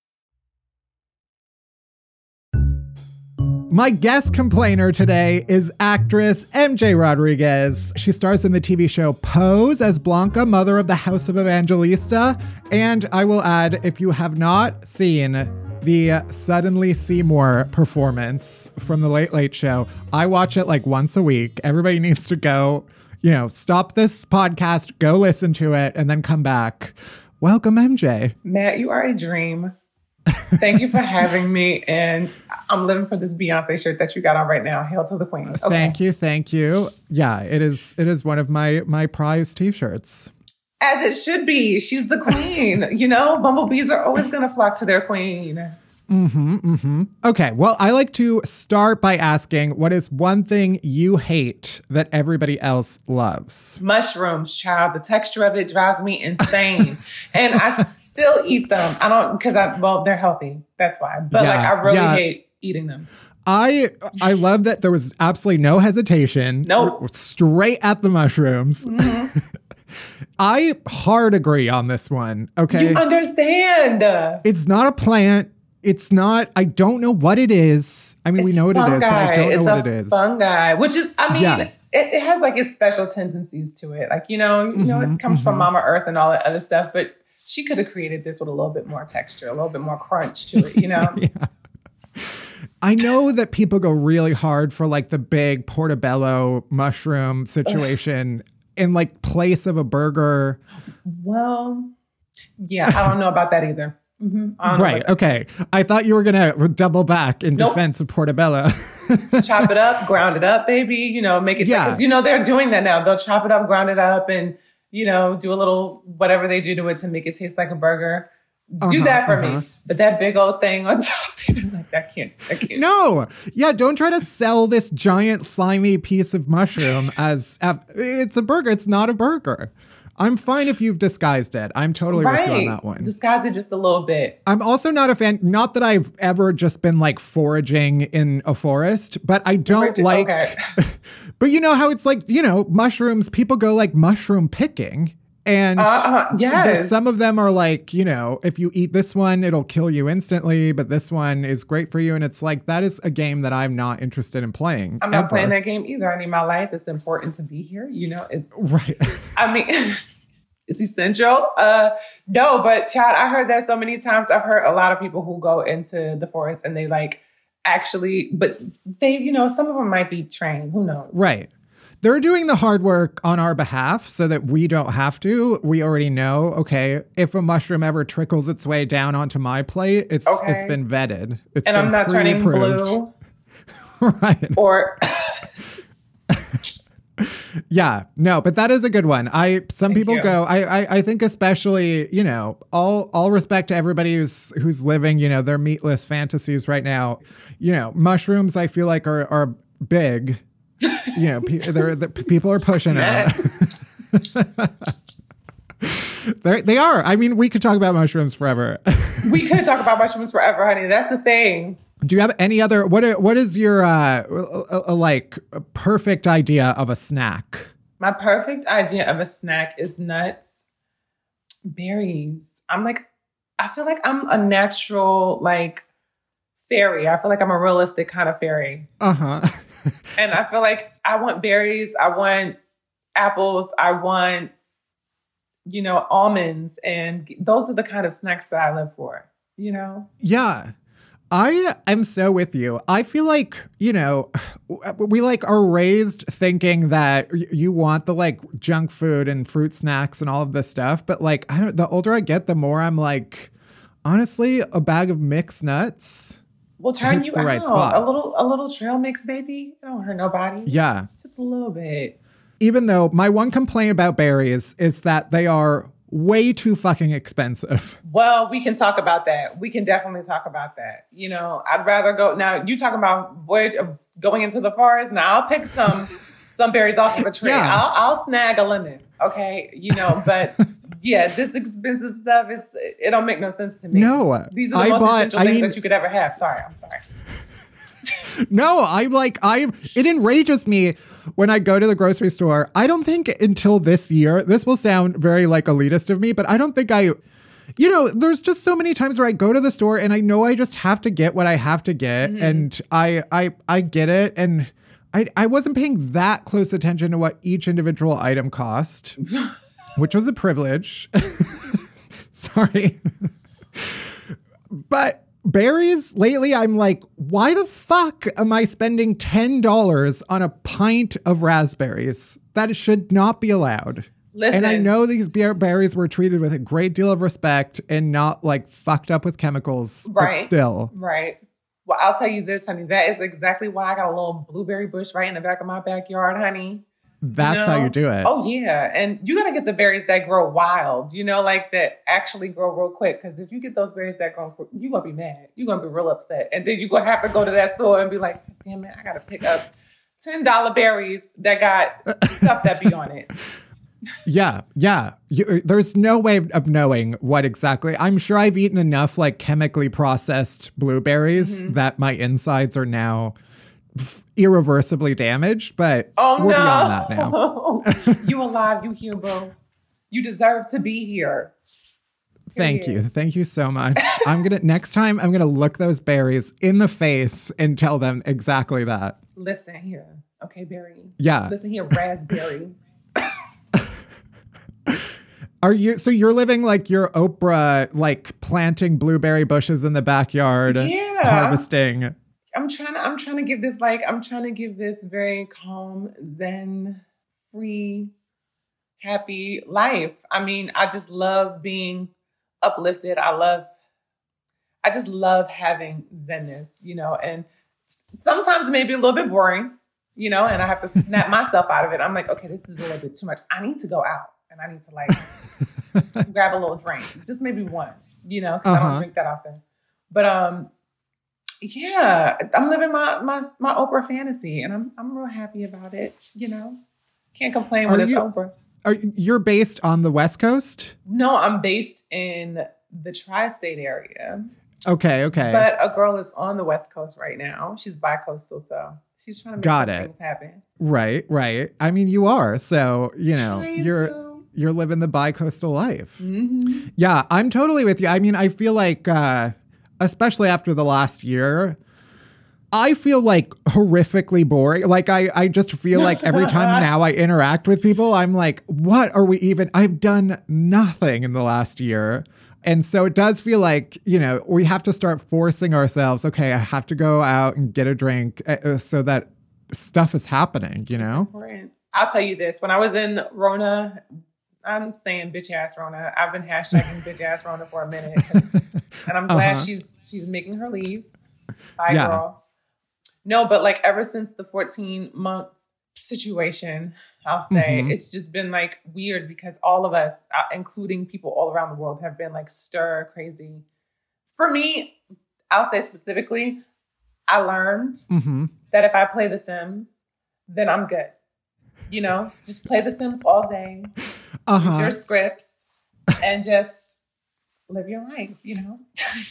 My guest complainer today is actress M J Rodriguez. She stars in the T V show Pose as Blanca, mother of the House of Evangelista. And I will add, if you have not seen the Suddenly Seymour performance from The Late Late Show, I watch it like once a week. Everybody needs to go, you know, stop this podcast, go listen to it, and then come back. Welcome, M J. Matt, you are a dream. Thank you for having me. And I'm living for this Beyonce shirt that you got on right now. Hail to the queen. Okay. Thank you. Thank you. Yeah, it is. It is one of my, my prized t-shirts. As it should be. She's the queen. You know, bumblebees are always going to flock to their queen. Mm-hmm. Mm-hmm. Okay. Well, I like to start by asking, what is one thing you hate that everybody else loves? Mushrooms, child. The texture of it drives me insane. And I still eat them. I don't, because I, well, they're healthy. That's why. But yeah, like, I really yeah. hate eating them. I I love that there was absolutely no hesitation. No. Nope. Straight at the mushrooms. Mm-hmm. I hard agree on this one. Okay. You understand. It's not a plant. It's not, I don't know what it is. I mean, it's we know what fungi. it is, but I don't it's know what it is. Fungi, which is, I mean, yeah. it, it has like its special tendencies to it. Like, you know, you know, mm-hmm, it comes mm-hmm. from Mama Earth and all that other stuff, but she could have created this with a little bit more texture, a little bit more crunch to it, you know? Yeah. I know that people go really hard for like the big portobello mushroom situation in like place of a burger. Well, yeah, I don't know about that either. Mm-hmm. Right. Okay. I thought you were going to double back in nope. defense of portobello. Chop it up, ground it up, baby. You know, make it. Yeah. Because, you know, they're doing that now. They'll chop it up, ground it up, and, you know, do a little whatever they do to it to make it taste like a burger. Do uh-huh, that for uh-huh. me. But that big old thing on top, like, that can't, that can't. No. Yeah. Don't try to sell this giant slimy piece of mushroom as, as it's a burger. It's not a burger. I'm fine if you've disguised it. I'm totally right. with you on that one. Disguise it just a little bit. I'm also not a fan, not that I've ever just been like foraging in a forest, but I don't Forage, like, okay. But you know how it's like, you know, mushrooms, people go like mushroom picking. And uh, yes. some of them are like, you know, if you eat this one, it'll kill you instantly, but this one is great for you. And it's like, that is a game that I'm not interested in playing. I'm not ever. playing that game either. I need my life. It's important to be here. You know, it's right. I mean, it's essential. Uh, no, but Chad, I heard that so many times. I've heard a lot of people who go into the forest and they like actually, but they, you know, some of them might be trained. Who knows? Right. They're doing the hard work on our behalf so that we don't have to. We already know, okay, if a mushroom ever trickles its way down onto my plate, it's okay. it's been vetted. It's and been I'm not turning blue. Right. Or yeah, no, but that is a good one. I some Thank people you. go, I, I I think especially, you know, all all respect to everybody who's who's living, you know, their meatless fantasies right now. You know, mushrooms I feel like are are big. You know, pe- they're, the, people are pushing it. They are. I mean, we could talk about mushrooms forever. We could talk about mushrooms forever, honey. That's the thing. Do you have any other? What? Are, what is your uh, a, a, like a perfect idea of a snack? My perfect idea of a snack is nuts, berries. I'm like, I feel like I'm a natural like fairy. I feel like I'm a realistic kind of fairy. Uh huh. And I feel like I want berries, I want apples, I want, you know, almonds. And those are the kind of snacks that I live for, you know? Yeah. I am so with you. I feel like, you know, we like are raised thinking that you want the like junk food and fruit snacks and all of this stuff. But like, I don't, the older I get, the more I'm like, honestly, a bag of mixed nuts. We'll turn you the out. Right spot. A little a little trail mix, baby. It don't hurt nobody. Yeah. Just a little bit. Even though my one complaint about berries is that they are way too fucking expensive. Well, we can talk about that. We can definitely talk about that. You know, I'd rather go. Now, you talking about voyage of going into the forest. Now, I'll pick some some berries off of a tree. Yeah. I'll, I'll snag a lemon. Okay. You know, but yeah, this expensive stuff is, it don't make no sense to me. No. These are the I most bought, essential I things mean, that you could ever have. Sorry, I'm sorry. No, I'm like, I, it enrages me when I go to the grocery store. I don't think until this year, this will sound very like elitist of me, but I don't think I, you know, there's just so many times where I go to the store and I know I just have to get what I have to get. Mm-hmm. And I, I, I get it. And I, I wasn't paying that close attention to what each individual item cost, which was a privilege. Sorry. But berries, lately, I'm like, why the fuck am I spending ten dollars on a pint of raspberries? That should not be allowed. Listen. And I know these beer- berries were treated with a great deal of respect and not like fucked up with chemicals, right. but still. Right. Well, I'll tell you this, honey. That is exactly why I got a little blueberry bush right in the back of my backyard, honey. That's you know? how you do it. Oh, yeah. And you got to get the berries that grow wild, you know, like that actually grow real quick. Because if you get those berries that grow quick, you're going to be mad. You're going to be real upset. And then you're going to have to go to that store and be like, damn it, I got to pick up ten dollar berries that got stuff that be on it. Yeah, yeah. You, there's no way of knowing what exactly. I'm sure I've eaten enough like chemically processed blueberries mm-hmm. that my insides are now f- irreversibly damaged, but oh, we're no. beyond that now. You alive, you here, bro. You deserve to be here. Thank you. Thank you so much. I'm going to, next time, I'm going to look those berries in the face and tell them exactly that. Listen here. Okay, berry. Yeah. Listen here, raspberry. Are you, so you're living like your Oprah, like planting blueberry bushes in the backyard, yeah. harvesting. I'm trying to, I'm trying to give this, like, I'm trying to give this very calm, zen, free, happy life. I mean, I just love being uplifted. I love I just love having zenness, you know, and sometimes it may be a little bit boring, you know, and I have to snap myself out of it. I'm like, okay, this is a little bit too much. I need to go out and I need to like grab a little drink, just maybe one, you know, because uh-huh. I don't drink that often. But um, yeah, I'm living my my my Oprah fantasy, and I'm I'm real happy about it. You know, can't complain when are it's you, Oprah. Are you're based on the West Coast? No, I'm based in the tri-state area. Okay, okay. But a girl is on the West Coast right now. She's bi-coastal, so she's trying to make Got some it. things happen. Right, right. I mean, you are, so you know, Trying you're to. you're living the bi-coastal life. Mm-hmm. Yeah, I'm totally with you. I mean, I feel like, uh, especially after the last year, I feel like horrifically boring. Like I, I just feel like every time now I interact with people, I'm like, what are we even? I've done nothing in the last year. And so it does feel like, you know, we have to start forcing ourselves. Okay, I have to go out and get a drink uh, so that stuff is happening, you know? It's important. I'll tell you this. When I was in Rona, I'm saying bitch ass Rona. I've been hashtagging bitch ass Rona for a minute. And I'm glad uh-huh. she's she's making her leave. Bye, yeah. girl. No, but like ever since the fourteen month situation, I'll say mm-hmm. it's just been like weird because all of us, uh, including people all around the world, have been like stir crazy. For me, I'll say specifically, I learned mm-hmm. that if I play The Sims, then I'm good. You know, just play The Sims all day, uh-huh. read your scripts, and just live your life, you know?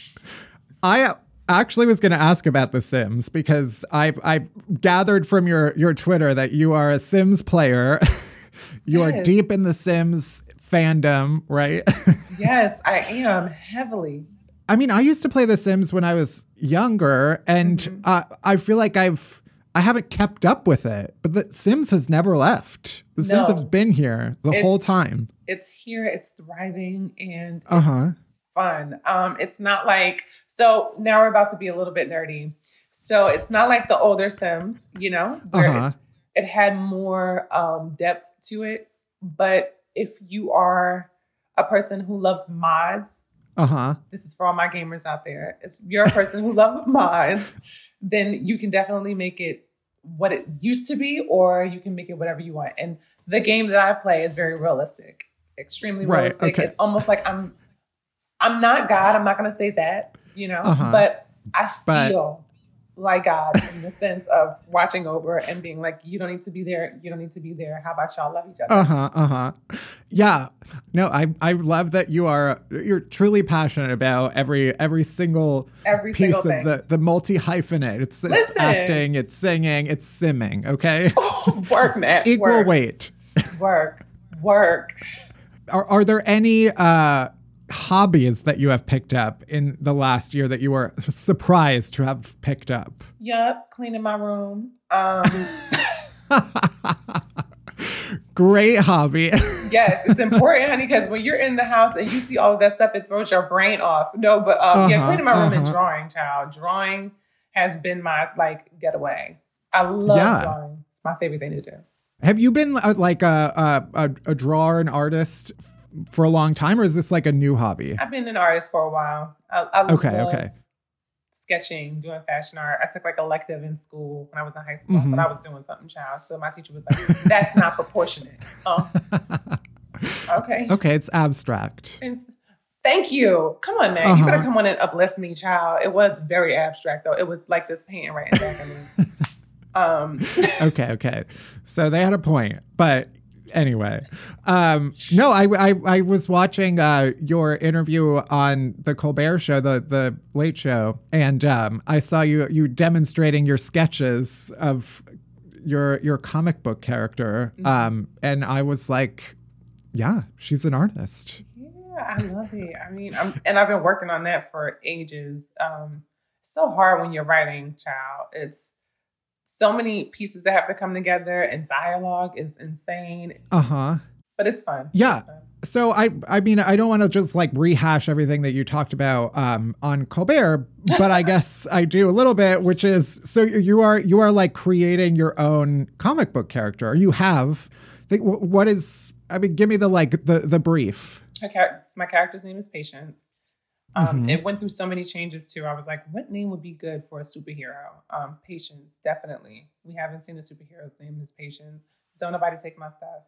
I actually was going to ask about The Sims because I I gathered from your, your Twitter that you are a Sims player. you yes. are deep in The Sims fandom, right? Yes, I am heavily. I mean, I used to play The Sims when I was younger, and mm-hmm. uh, I feel like I've I haven't kept up with it. But The Sims has never left. The no, Sims have been here the whole time. It's here. It's thriving, and it's uh-huh. fun. Um, it's not like so. Now we're about to be a little bit nerdy. So it's not like the older Sims, you know, where uh-huh. it, it had more um, depth to it. But if you are a person who loves mods. Uh-huh. This is for all my gamers out there. If you're a person who loves mods, then you can definitely make it what it used to be, or you can make it whatever you want. And the game that I play is very realistic, extremely right, realistic. okay. It's almost like I'm, I'm not God. I'm not going to say that, you know, uh-huh. but I feel but... like God in the sense of watching over and being like, you don't need to be there. You don't need to be there. How about y'all love each other? Uh-huh, uh-huh. Yeah. No, I, I love that you are, you're truly passionate about every, every single every piece single of thing. the, the multi-hyphenate. It's, it's acting, it's singing, it's simming, okay? Oh, work, man. Equal work. weight. Work, work. Are, are there any, uh, hobbies that you have picked up in the last year that you were surprised to have picked up? Yep, cleaning my room. Um, Great hobby. Yes, it's important, honey, because when you're in the house and you see all of that stuff, it throws your brain off. No, but um, uh-huh, yeah, cleaning my room uh-huh. and drawing, child. Drawing has been my like getaway. I love yeah. drawing. It's my favorite thing to do. Have you been uh, like a, a a drawer, an artist for a long time, or is this like a new hobby? I've been an artist for a while. I, I okay, love okay. sketching, doing fashion art. I took like elective in school when I was in high school, mm-hmm. but I was doing something, child. So my teacher was like, "That's not proportionate." Oh, okay. Okay, it's abstract. It's, thank you. Come on, man. Uh-huh. You better come on and uplift me, child. It was very abstract, though. It was like this painting right in the back of me. Um. okay, okay. So they had a point, but anyway, um, no, I, I I was watching uh, your interview on the Colbert Show, the the Late Show, and um, I saw you you demonstrating your sketches of your your comic book character, mm-hmm. um, and I was like, yeah, she's an artist. Yeah, I love it. I mean, I'm, and I've been working on that for ages. Um, it's so hard when you're writing, child. It's so many pieces that have to come together, and dialogue is insane. Uh-huh. But it's fun. Yeah. It's fun. So I I mean, I don't want to just like rehash everything that you talked about um, on Colbert, but I guess I do a little bit, which is, so you are you are like creating your own comic book character. You have, think, what is, I mean, give me the like the the brief. My, char- my character's name is Patience. Um, Mhm. It went through so many changes too. I was like, what name would be good for a superhero? Um, Patience, definitely. We haven't seen a superhero's name is Patience. Don't nobody take my stuff.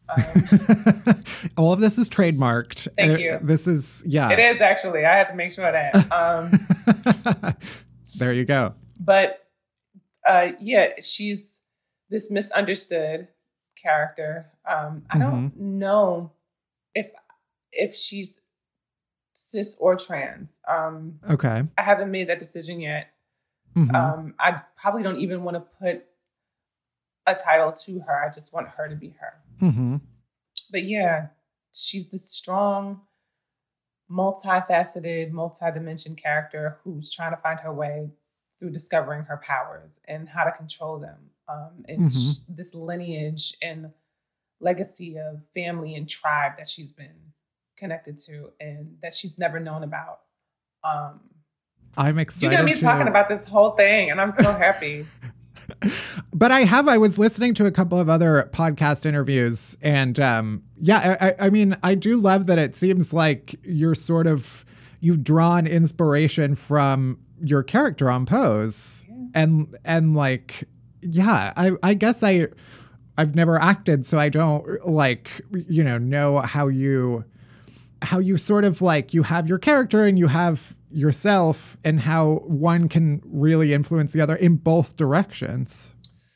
Um, All of this is trademarked. Thank Uh, you. This is, yeah. It is actually. I had to make sure of that. Um, There you go. but uh, yeah, she's this misunderstood character. Um, I don't know if if she's cis or trans. Um, Okay. I haven't made that decision yet. Mhm. Um, I probably don't even want to put a title to her. I just want her to be her. Mhm. But yeah, she's this strong, multifaceted, multi-dimension character who's trying to find her way through discovering her powers and how to control them. Um, and Mhm. sh- this lineage and legacy of family and tribe that she's been connected to and that she's never known about. Um, I'm you excited. got me to... talking about this whole thing, and I'm so happy. But I have, I was listening to a couple of other podcast interviews and um, yeah, I, I mean, I do love that it seems like you're sort of, you've drawn inspiration from your character on Pose. Yeah. And, and like, yeah, I, I guess I, I've never acted, so I don't like, you know, know how you, how you sort of like, you have your character and you have yourself and how one can really influence the other in both directions.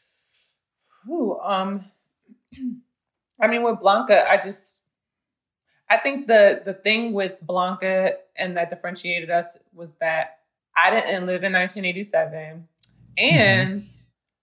Ooh, um, I mean, with Blanca, I just, I think the the thing with Blanca and that differentiated us was that I didn't live in nineteen eighty-seven, and mm-hmm.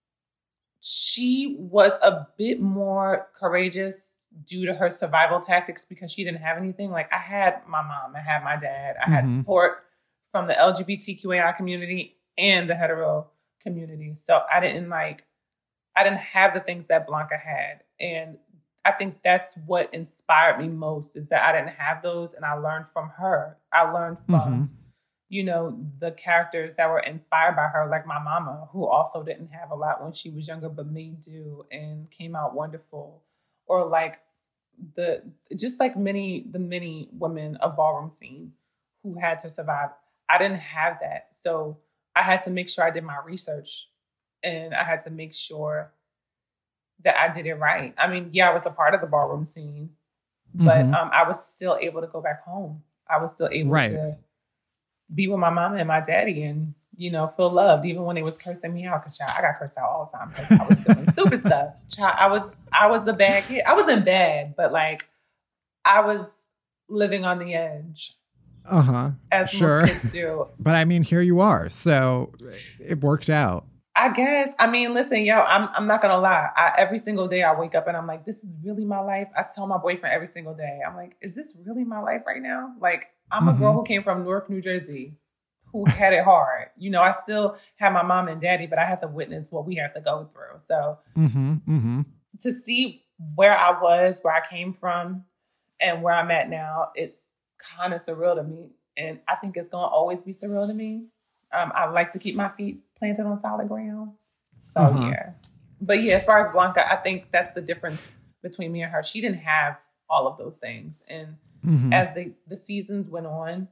she was a bit more courageous due to her survival tactics because she didn't have anything. Like I had my mom, I had my dad, I had mm-hmm. support from the L G B T Q A I community and the hetero community. So I didn't like, I didn't have the things that Blanca had. And I think that's what inspired me most is that I didn't have those and I learned from her. I learned from, mm-hmm. you know, the characters that were inspired by her, like my mama, who also didn't have a lot when she was younger, but made do and came out wonderful. Or like the, just like many, the many women of ballroom scene who had to survive. I didn't have that. So I had to make sure I did my research and I had to make sure that I did it right. I mean, yeah, I was a part of the ballroom scene, but mm-hmm. um, I was still able to go back home. I was still able right. to be with my mama and my daddy and, you know, feel loved even when they was cursing me out. Cause child, I got cursed out all the time because I was doing stupid stuff. Child, I was, I was a bad kid. I wasn't bad, but like I was living on the edge. Uh-huh. As sure. most kids do. But I mean, here you are. So it worked out. I guess. I mean, listen, yo, I'm I'm not gonna lie. I, every single day I wake up and I'm like, this is really my life. I tell my boyfriend every single day, I'm like, is this really my life right now? Like, I'm mm-hmm. a girl who came from Newark, New Jersey, who had it hard. You know, I still have my mom and daddy, but I had to witness what we had to go through. So mm-hmm. Mm-hmm. to see where I was, where I came from, and where I'm at now, it's kind of surreal to me. And I think it's going to always be surreal to me. Um, I like to keep my feet planted on solid ground. So, uh-huh. yeah. But yeah, as far as Blanca, I think that's the difference between me and her. She didn't have all of those things. And mm-hmm. as the, the seasons went on,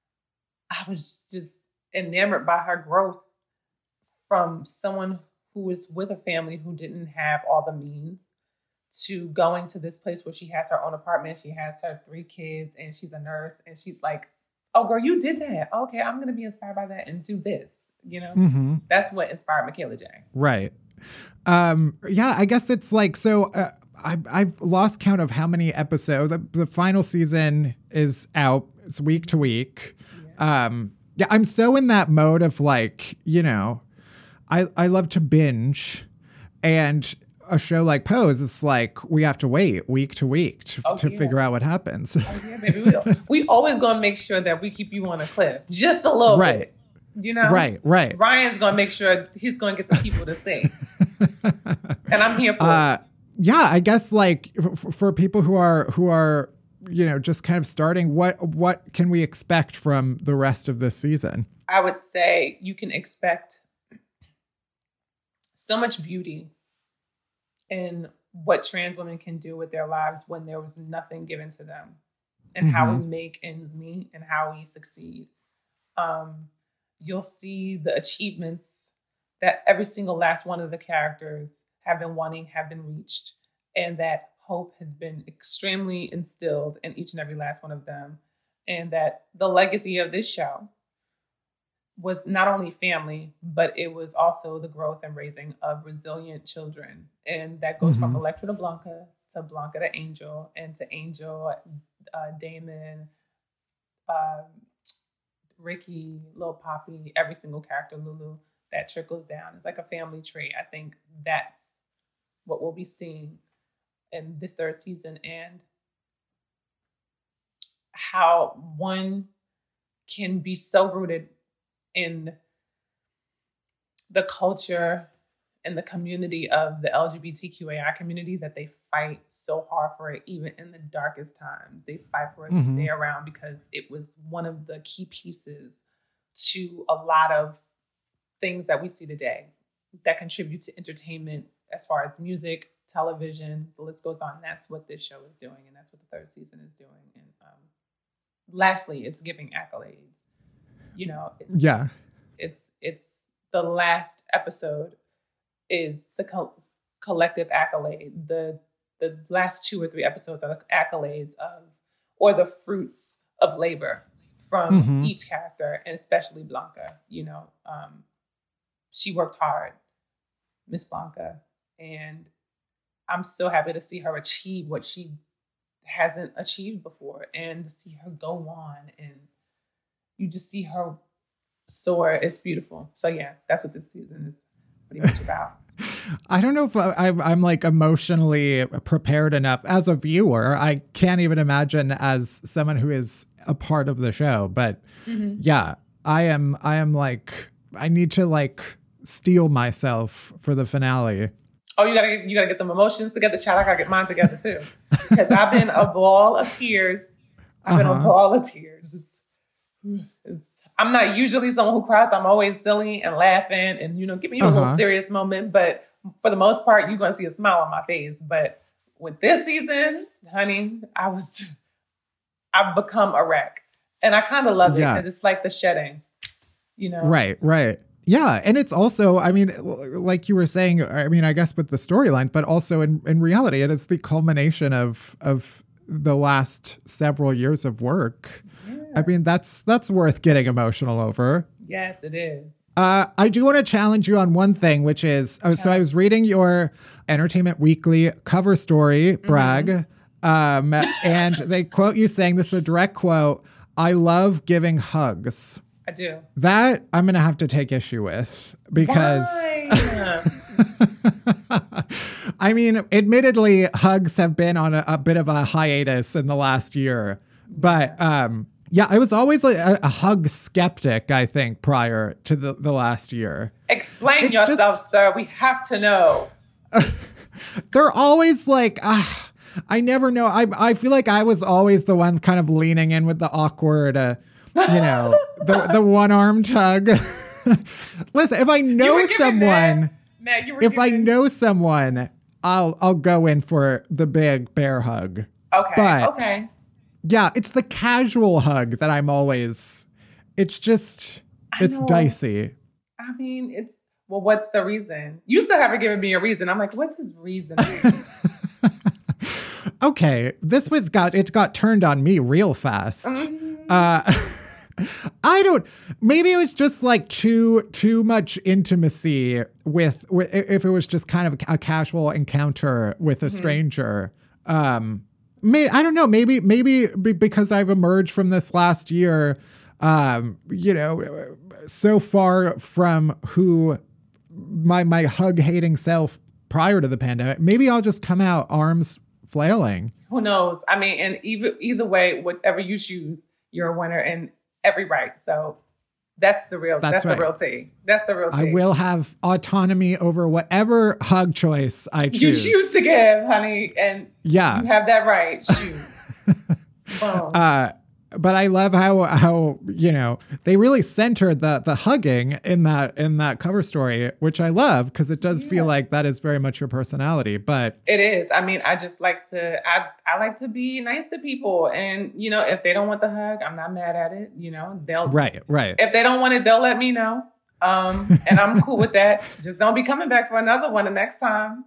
I was just enamored by her growth from someone who was with a family who didn't have all the means to going to this place where she has her own apartment. She has her three kids and she's a nurse and she's like, oh girl, you did that. Okay, I'm going to be inspired by that and do this, you know? Mm-hmm. That's what inspired Michaela J. Right. Um, yeah, I guess it's like, so uh, I, I've lost count of how many episodes. The, the final season is out. It's week to week. Yeah. Um, yeah, I'm so in that mode of like, you know, I, I love to binge and a show like Pose, it's like we have to wait week to week to, oh, to yeah. figure out what happens. Oh, yeah, baby. We, we always going to make sure that we keep you on a cliff. Just a little right. bit. You know? Right, right. Ryan's going to make sure he's going to get the people to sing. And I'm here for uh, it. Yeah, I guess like f- for people who are, who are, you know, just kind of starting, what, what can we expect from the rest of this season? I would say you can expect so much beauty in what trans women can do with their lives when there was nothing given to them. and Mm-hmm. how we make ends meet and how we succeed. Um, you'll see the achievements that every single last one of the characters have been wanting, have been reached, and that hope has been extremely instilled in each and every last one of them. And that the legacy of this show was not only family, but it was also the growth and raising of resilient children. And that goes mm-hmm. from Electra to Blanca, to Blanca to Angel, and to Angel, uh, Damon, um, Ricky, Lil Poppy, every single character, Lulu, that trickles down. It's like a family tree. I think that's what we'll be seeing in this third season, and how one can be so rooted in the culture and the community of the L G B T Q A I community that they fight so hard for it, even in the darkest times. They fight for it mm-hmm. to stay around because it was one of the key pieces to a lot of things that we see today that contribute to entertainment as far as music, television, the list goes on. That's what this show is doing, and that's what the third season is doing. And um, lastly, it's giving accolades. You know, it's, yeah, it's it's the last episode is the co- collective accolade. The the last two or three episodes are the accolades of, or the fruits of labor from mm-hmm. each character, and especially Blanca. You know, um, she worked hard, Miss Blanca, and I'm so happy to see her achieve what she hasn't achieved before, and to see her go on, and you just see her soar. It's beautiful. So yeah, that's what this season is pretty much about. I don't know if I, I'm, I'm like emotionally prepared enough as a viewer. I can't even imagine as someone who is a part of the show, but mm-hmm. yeah, I am, I am like, I need to like steel myself for the finale. Oh, you gotta get, you gotta get them emotions together, child. I gotta get mine together too, because I've been a ball of tears. I've uh-huh. been a ball of tears. It's, it's, I'm not usually someone who cries. I'm always silly and laughing, and you know, give me a uh-huh. little serious moment. But for the most part, you're gonna see a smile on my face. But with this season, honey, I was, I've become a wreck, and I kind of love it because yeah. it's like the shedding, you know. Right, right. Yeah. And it's also, I mean, like you were saying, I mean, I guess with the storyline, but also in, in reality, it is the culmination of of the last several years of work. Yeah. I mean, that's that's worth getting emotional over. Yes, it is. Uh, I do want to challenge you on one thing, which is, oh, so I was reading your Entertainment Weekly cover story, brag, mm-hmm. um, and they quote you saying, this is a direct quote, "I love giving hugs." I do. That I'm going to have to take issue with because I mean, admittedly, hugs have been on a, a bit of a hiatus in the last year, but um, yeah, I was always like a, a hug skeptic, I think, prior to the, the last year. Explain it's yourself, just, sir. We have to know. They're always like, ah, I never know. I I feel like I was always the one kind of leaning in with the awkward, uh, you know, the the one-armed hug. Listen, if I know someone, Matt, you were if giving... I know someone, I'll I'll go in for the big bear hug. Okay. But, okay. Yeah, it's the casual hug that I'm always. It's just I it's know. dicey. I mean, it's well. What's the reason? You still haven't given me a reason. I'm like, what's his reason? Okay, this was got it got turned on me real fast. Mm-hmm. Uh, I don't. Maybe it was just like too too much intimacy with, with if it was just kind of a casual encounter with a mm-hmm. stranger. Um, may I don't know. Maybe maybe because I've emerged from this last year, um, you know, so far from who my my hug hating self prior to the pandemic. Maybe I'll just come out arms flailing. Who knows? I mean, and either either way, whatever you choose, you're a winner in every right. So that's the real. That's, that's right. the real tea. That's the real tea. I will have autonomy over whatever hug choice I choose. You choose to give, honey, and yeah, you have that right. Shoot. Boom. Uh, but I love how how you know they really centered the the hugging in that in that cover story, which I love because it does yeah. feel like that is very much your personality. But it is. I mean, I just like to I I like to be nice to people, and you know, if they don't want the hug, I'm not mad at it. You know, they'll right right. If they don't want it, they'll let me know, um, and I'm cool with that. Just don't be coming back for another one the next time.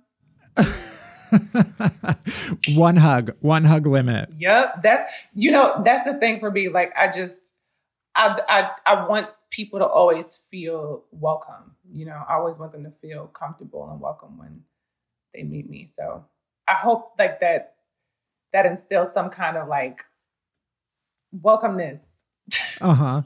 one hug, one hug limit. Yep. That's, you know, that's the thing for me. Like, I just, I, I, I want people to always feel welcome. You know, I always want them to feel comfortable and welcome when they meet me. So I hope like that, that instills some kind of like welcomeness. Uh-huh.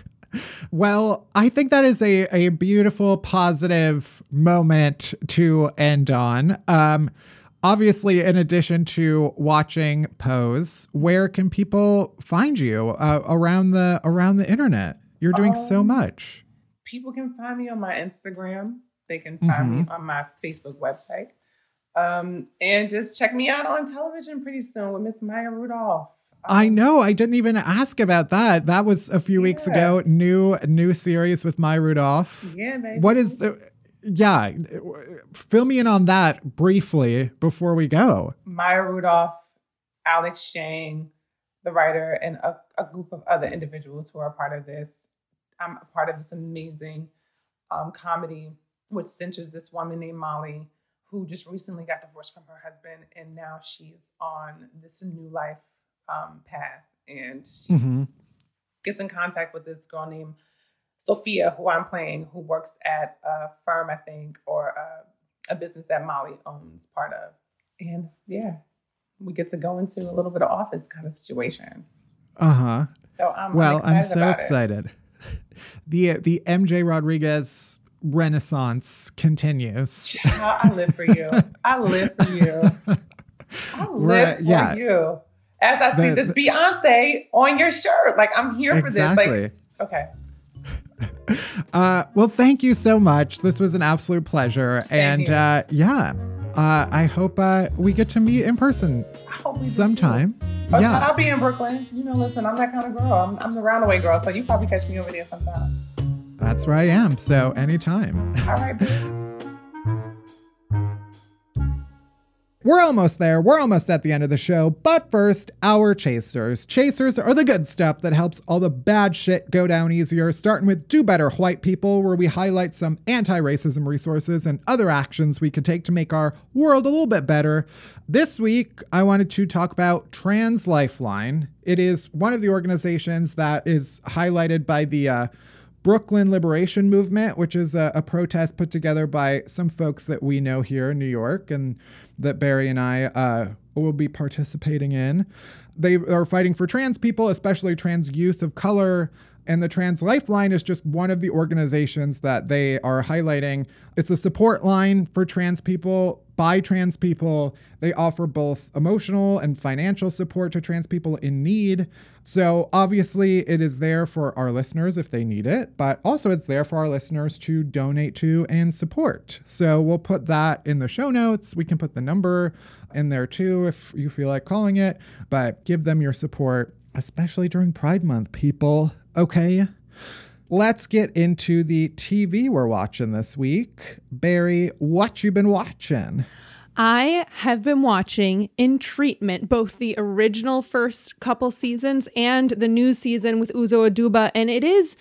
Well, I think that is a, a beautiful, positive moment to end on. Um, Obviously, in addition to watching Pose, where can people find you uh, around the around the internet? You're doing um, so much. People can find me on my Instagram. They can find mm-hmm. me on my Facebook website. Um, and just check me out on television pretty soon with Miss Maya Rudolph. Um, I know. I didn't even ask about that. That was a few yeah. weeks ago. New new series with Maya Rudolph. Yeah, baby. What is the... Yeah, fill me in on that briefly before we go. Maya Rudolph, Alex Chang, the writer, and a, a group of other individuals who are part of this. I'm a part of this amazing um, comedy, which centers this woman named Molly, who just recently got divorced from her husband, and now she's on this new life um, path. And she mm-hmm. gets in contact with this girl named Sophia, who I'm playing, who works at a firm, I think, or a, a business that Molly owns part of. And yeah, we get to go into a little bit of office kind of situation. Uh-huh. So I'm Well, I'm, I'm so excited. It. The the M J Rodriguez renaissance continues. I live for you. I live for you. I live We're, for yeah. you. As I see the, this the, Beyonce on your shirt. Like, I'm here for exactly. this. Like, okay. Uh, well, thank you so much. This was an absolute pleasure. Same and uh, yeah, uh, I hope uh, we get to meet in person I hope we sometime. Oh, yeah, I'll be in Brooklyn. You know, listen, I'm that kind of girl. I'm, I'm the roundaway girl, so you probably catch me over there sometime. That's where I am. So anytime. All right, babe. We're almost there. We're almost at the end of the show. But first, our chasers. Chasers are the good stuff that helps all the bad shit go down easier, starting with Do Better White People, where we highlight some anti-racism resources and other actions we could take to make our world a little bit better. This week, I wanted to talk about Trans Lifeline. It is one of the organizations that is highlighted by the uh, Brooklyn Liberation Movement, which is a, a protest put together by some folks that we know here in New York and that Barry and I uh, will be participating in. They are fighting for trans people, especially trans youth of color. And the Trans Lifeline is just one of the organizations that they are highlighting. It's a support line for trans people, by trans people. They offer both emotional and financial support to trans people in need. So obviously it is there for our listeners if they need it, but also it's there for our listeners to donate to and support. So we'll put that in the show notes. We can put the number in there too if you feel like calling it, but give them your support, especially during Pride Month, people. Okay, let's get into the T V we're watching this week. Barry, what you been watching? I have been watching In Treatment, both the original first couple seasons and the new season with Uzo Aduba, and it is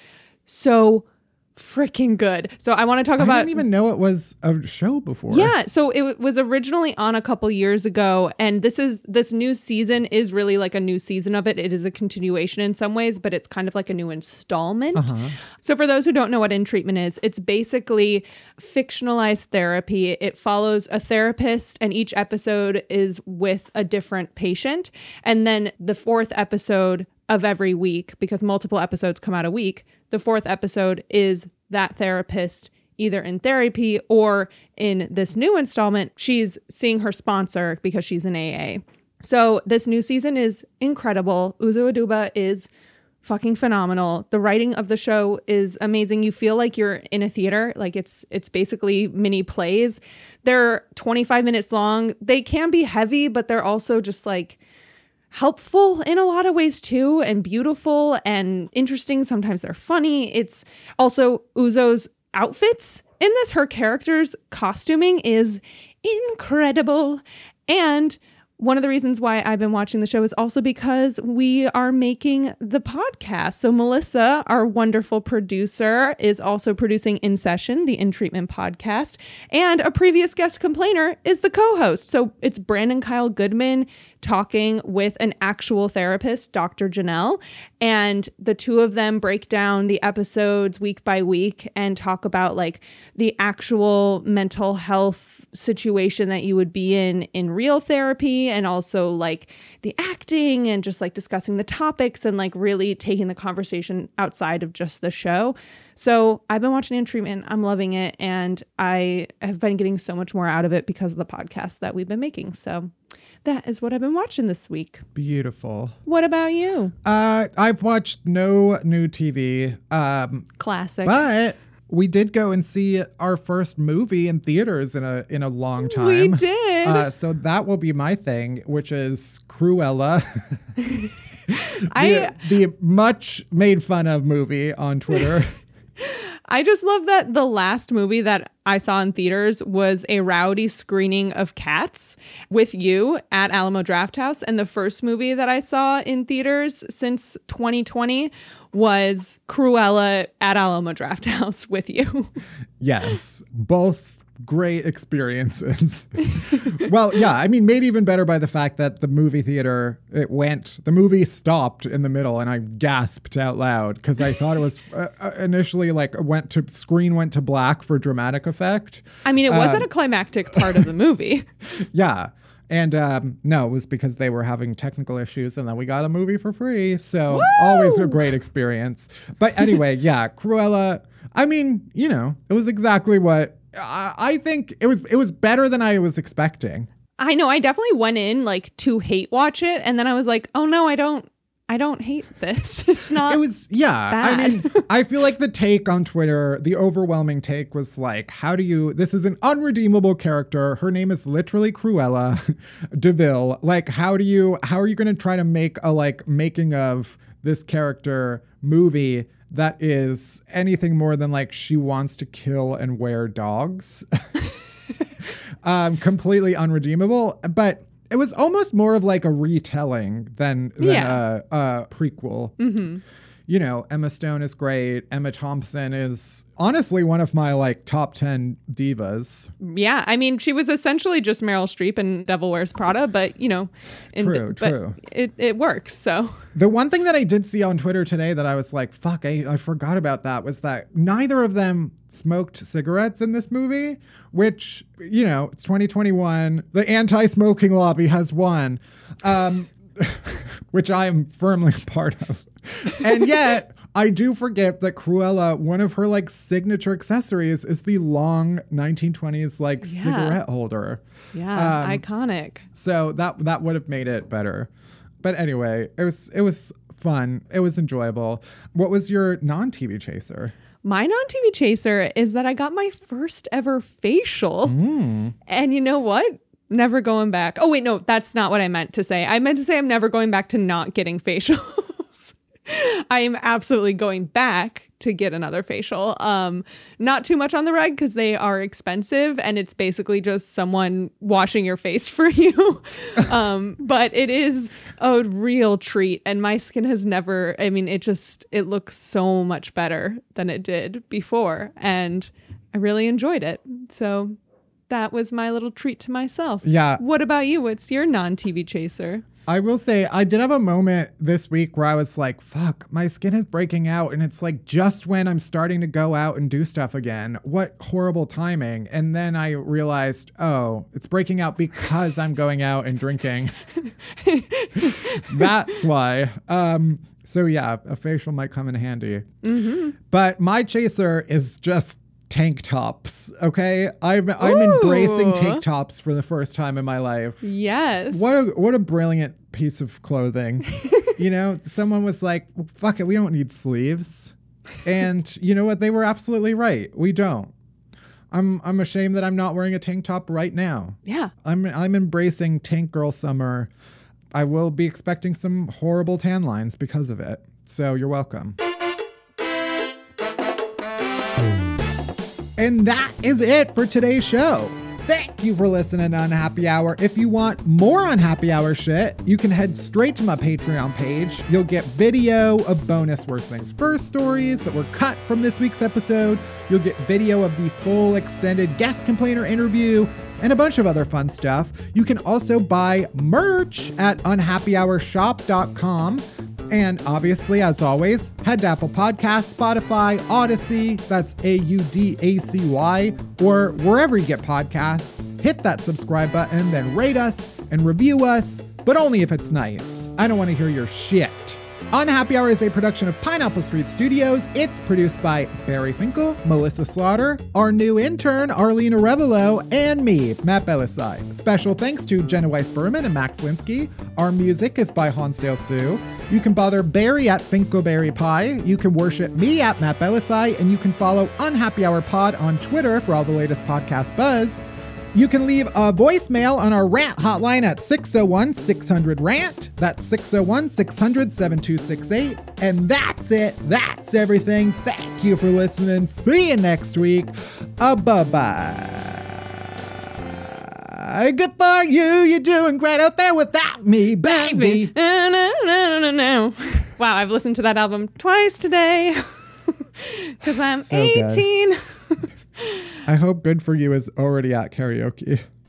so freaking good. So I want to talk I about... I didn't even know it was a show before. Yeah, so it was originally on a couple years ago, and this is this new season is really like a new season of it. It is a continuation in some ways, but it's kind of like a new installment. Uh-huh. So for those who don't know what In Treatment is, it's basically fictionalized therapy. It follows a therapist, and each episode is with a different patient. And then the fourth episode of every week, because multiple episodes come out a week, the fourth episode is that therapist either in therapy or in this new installment, she's seeing her sponsor because she's in A A. So this new season is incredible. Uzo Aduba is fucking phenomenal. The writing of the show is amazing. You feel like you're in a theater. Like it's it's basically mini plays. They're twenty-five minutes long. They can be heavy, but they're also just like helpful in a lot of ways too, and beautiful and interesting. Sometimes they're funny. It's also Uzo's outfits in this. Her character's costuming is incredible. And one of the reasons why I've been watching the show is also because we are making the podcast. So Melissa, our wonderful producer, is also producing In Session, the In Treatment podcast. And a previous guest complainer is the co-host. So it's Brandon Kyle Goodman talking with an actual therapist, Doctor Janelle. And the two of them break down the episodes week by week and talk about like the actual mental health situation that you would be in in real therapy, and also like the acting and just like discussing the topics and like really taking the conversation outside of just the show. So I've been watching In Treatment. I'm loving it. And I have been getting so much more out of it because of the podcast that we've been making. So that is what I've been watching this week. Beautiful. What about you? Uh, I've watched no new T V. Um, Classic. But we did go and see our first movie in theaters in a in a long time. We did. Uh, so that will be my thing, which is Cruella. I the, the much made fun of movie on Twitter. I just love that the last movie that I saw in theaters was a rowdy screening of Cats with you at Alamo Drafthouse. And the first movie that I saw in theaters since twenty twenty was Cruella at Alamo Drafthouse with you. Yes, both great experiences. Well, yeah, I mean, made even better by the fact that the movie theater, it went, the movie stopped in the middle and I gasped out loud because I thought it was uh, initially like went to, screen went to black for dramatic effect. I mean, it wasn't Um, a climactic part of the movie. Yeah. And um, no, it was because they were having technical issues and then we got a movie for free. So Woo! Always a great experience. But anyway, yeah, Cruella, I mean, you know, it was exactly what I, I think it was. It was better than I was expecting. I know. I definitely went in like to hate watch it. And then I was like, oh no, I don't. I don't hate this. It's not. It was, yeah. bad. I mean, I feel like the take on Twitter, the overwhelming take was like, how do you, this is an unredeemable character. Her name is literally Cruella DeVille. Like, how do you, how are you going to try to make a like making of this character movie that is anything more than like she wants to kill and wear dogs? um, completely unredeemable. But it was almost more of like a retelling than, than Yeah. a, a prequel. Mm-hmm. You know, Emma Stone is great. Emma Thompson is honestly one of my like top ten divas. Yeah. I mean, she was essentially just Meryl Streep in Devil Wears Prada, but you know, in, True, but true. It, it works. So The one thing that I did see on Twitter today that I was like, fuck, I, I forgot about that was that neither of them smoked cigarettes in this movie, which, you know, it's twenty twenty-one. The anti-smoking lobby has won, um, which I am firmly a part of. And yet, I do forget that Cruella, one of her like signature accessories is the long nineteen twenties like Yeah. cigarette holder. yeah, Um, iconic. So that that would have made it better. But anyway, it was it was fun. It was enjoyable. What was your non-T V chaser? My non-T V chaser is that I got my first ever facial. Mm. And you know what? Never going back. Oh, wait, no, that's not what I meant to say. I meant to say I'm never going back to not getting facials. I am absolutely going back to get another facial. Um, not too much on the reg because they are expensive and it's basically just someone washing your face for you. um, but it is a real treat. And my skin has never, I mean, it just, it looks so much better than it did before. And I really enjoyed it. So that was my little treat to myself. Yeah. What about you? What's your non-T V chaser? I will say I did have a moment this week where I was like, fuck, my skin is breaking out. And it's like just when I'm starting to go out and do stuff again. What horrible timing. And then I realized, oh, it's breaking out because I'm going out and drinking. That's why. Um, so yeah, a facial might come in handy. Mm-hmm. But my chaser is just tank tops. Okay. I'm I'm embracing Ooh. tank tops for the first time in my life. Yes. What a what a brilliant piece of clothing. You know, someone was like, well, fuck it, we don't need sleeves. And you know what? They were absolutely right. We don't. I'm I'm ashamed that I'm not wearing a tank top right now. Yeah. I'm I'm embracing tank girl summer. I will be expecting some horrible tan lines because of it. So you're welcome. And that is it for today's show. Thank you for listening to Unhappy Hour. If you want more Unhappy Hour shit, you can head straight to my Patreon page. You'll get video of bonus Worst Things First stories that were cut from this week's episode. You'll get video of the full extended guest complainer interview and a bunch of other fun stuff. You can also buy merch at unhappy hour shop dot com. And obviously, as always, head to Apple Podcasts, Spotify, Odyssey, that's A U D A C Y, or wherever you get podcasts. Hit that subscribe button, then rate us and review us, but only if it's nice. I don't want to hear your shit. Unhappy Hour is a production of Pineapple Street Studios. It's produced by Barry Finkel, Melissa Slaughter, our new intern, Arlene Arevalo, and me, Matt Belisai. Special thanks to Jenna Weiss-Berman and Max Linsky. Our music is by Hansdale Sue. You can bother Barry at Finkelberry Pie. You can worship me at Matt Belisai, and you can follow Unhappy Hour Pod on Twitter for all the latest podcast buzz. You can leave a voicemail on our rant hotline at six oh one, six hundred, rant. That's six oh one, six hundred, seven two six eight. And that's it. That's everything. Thank you for listening. See you next week. Uh, bye-bye. Good for you. You're doing great out there without me, baby. No, no, no, no, no. Wow, I've listened to that album twice today because I'm So eighteen. I hope Good For You is already at karaoke.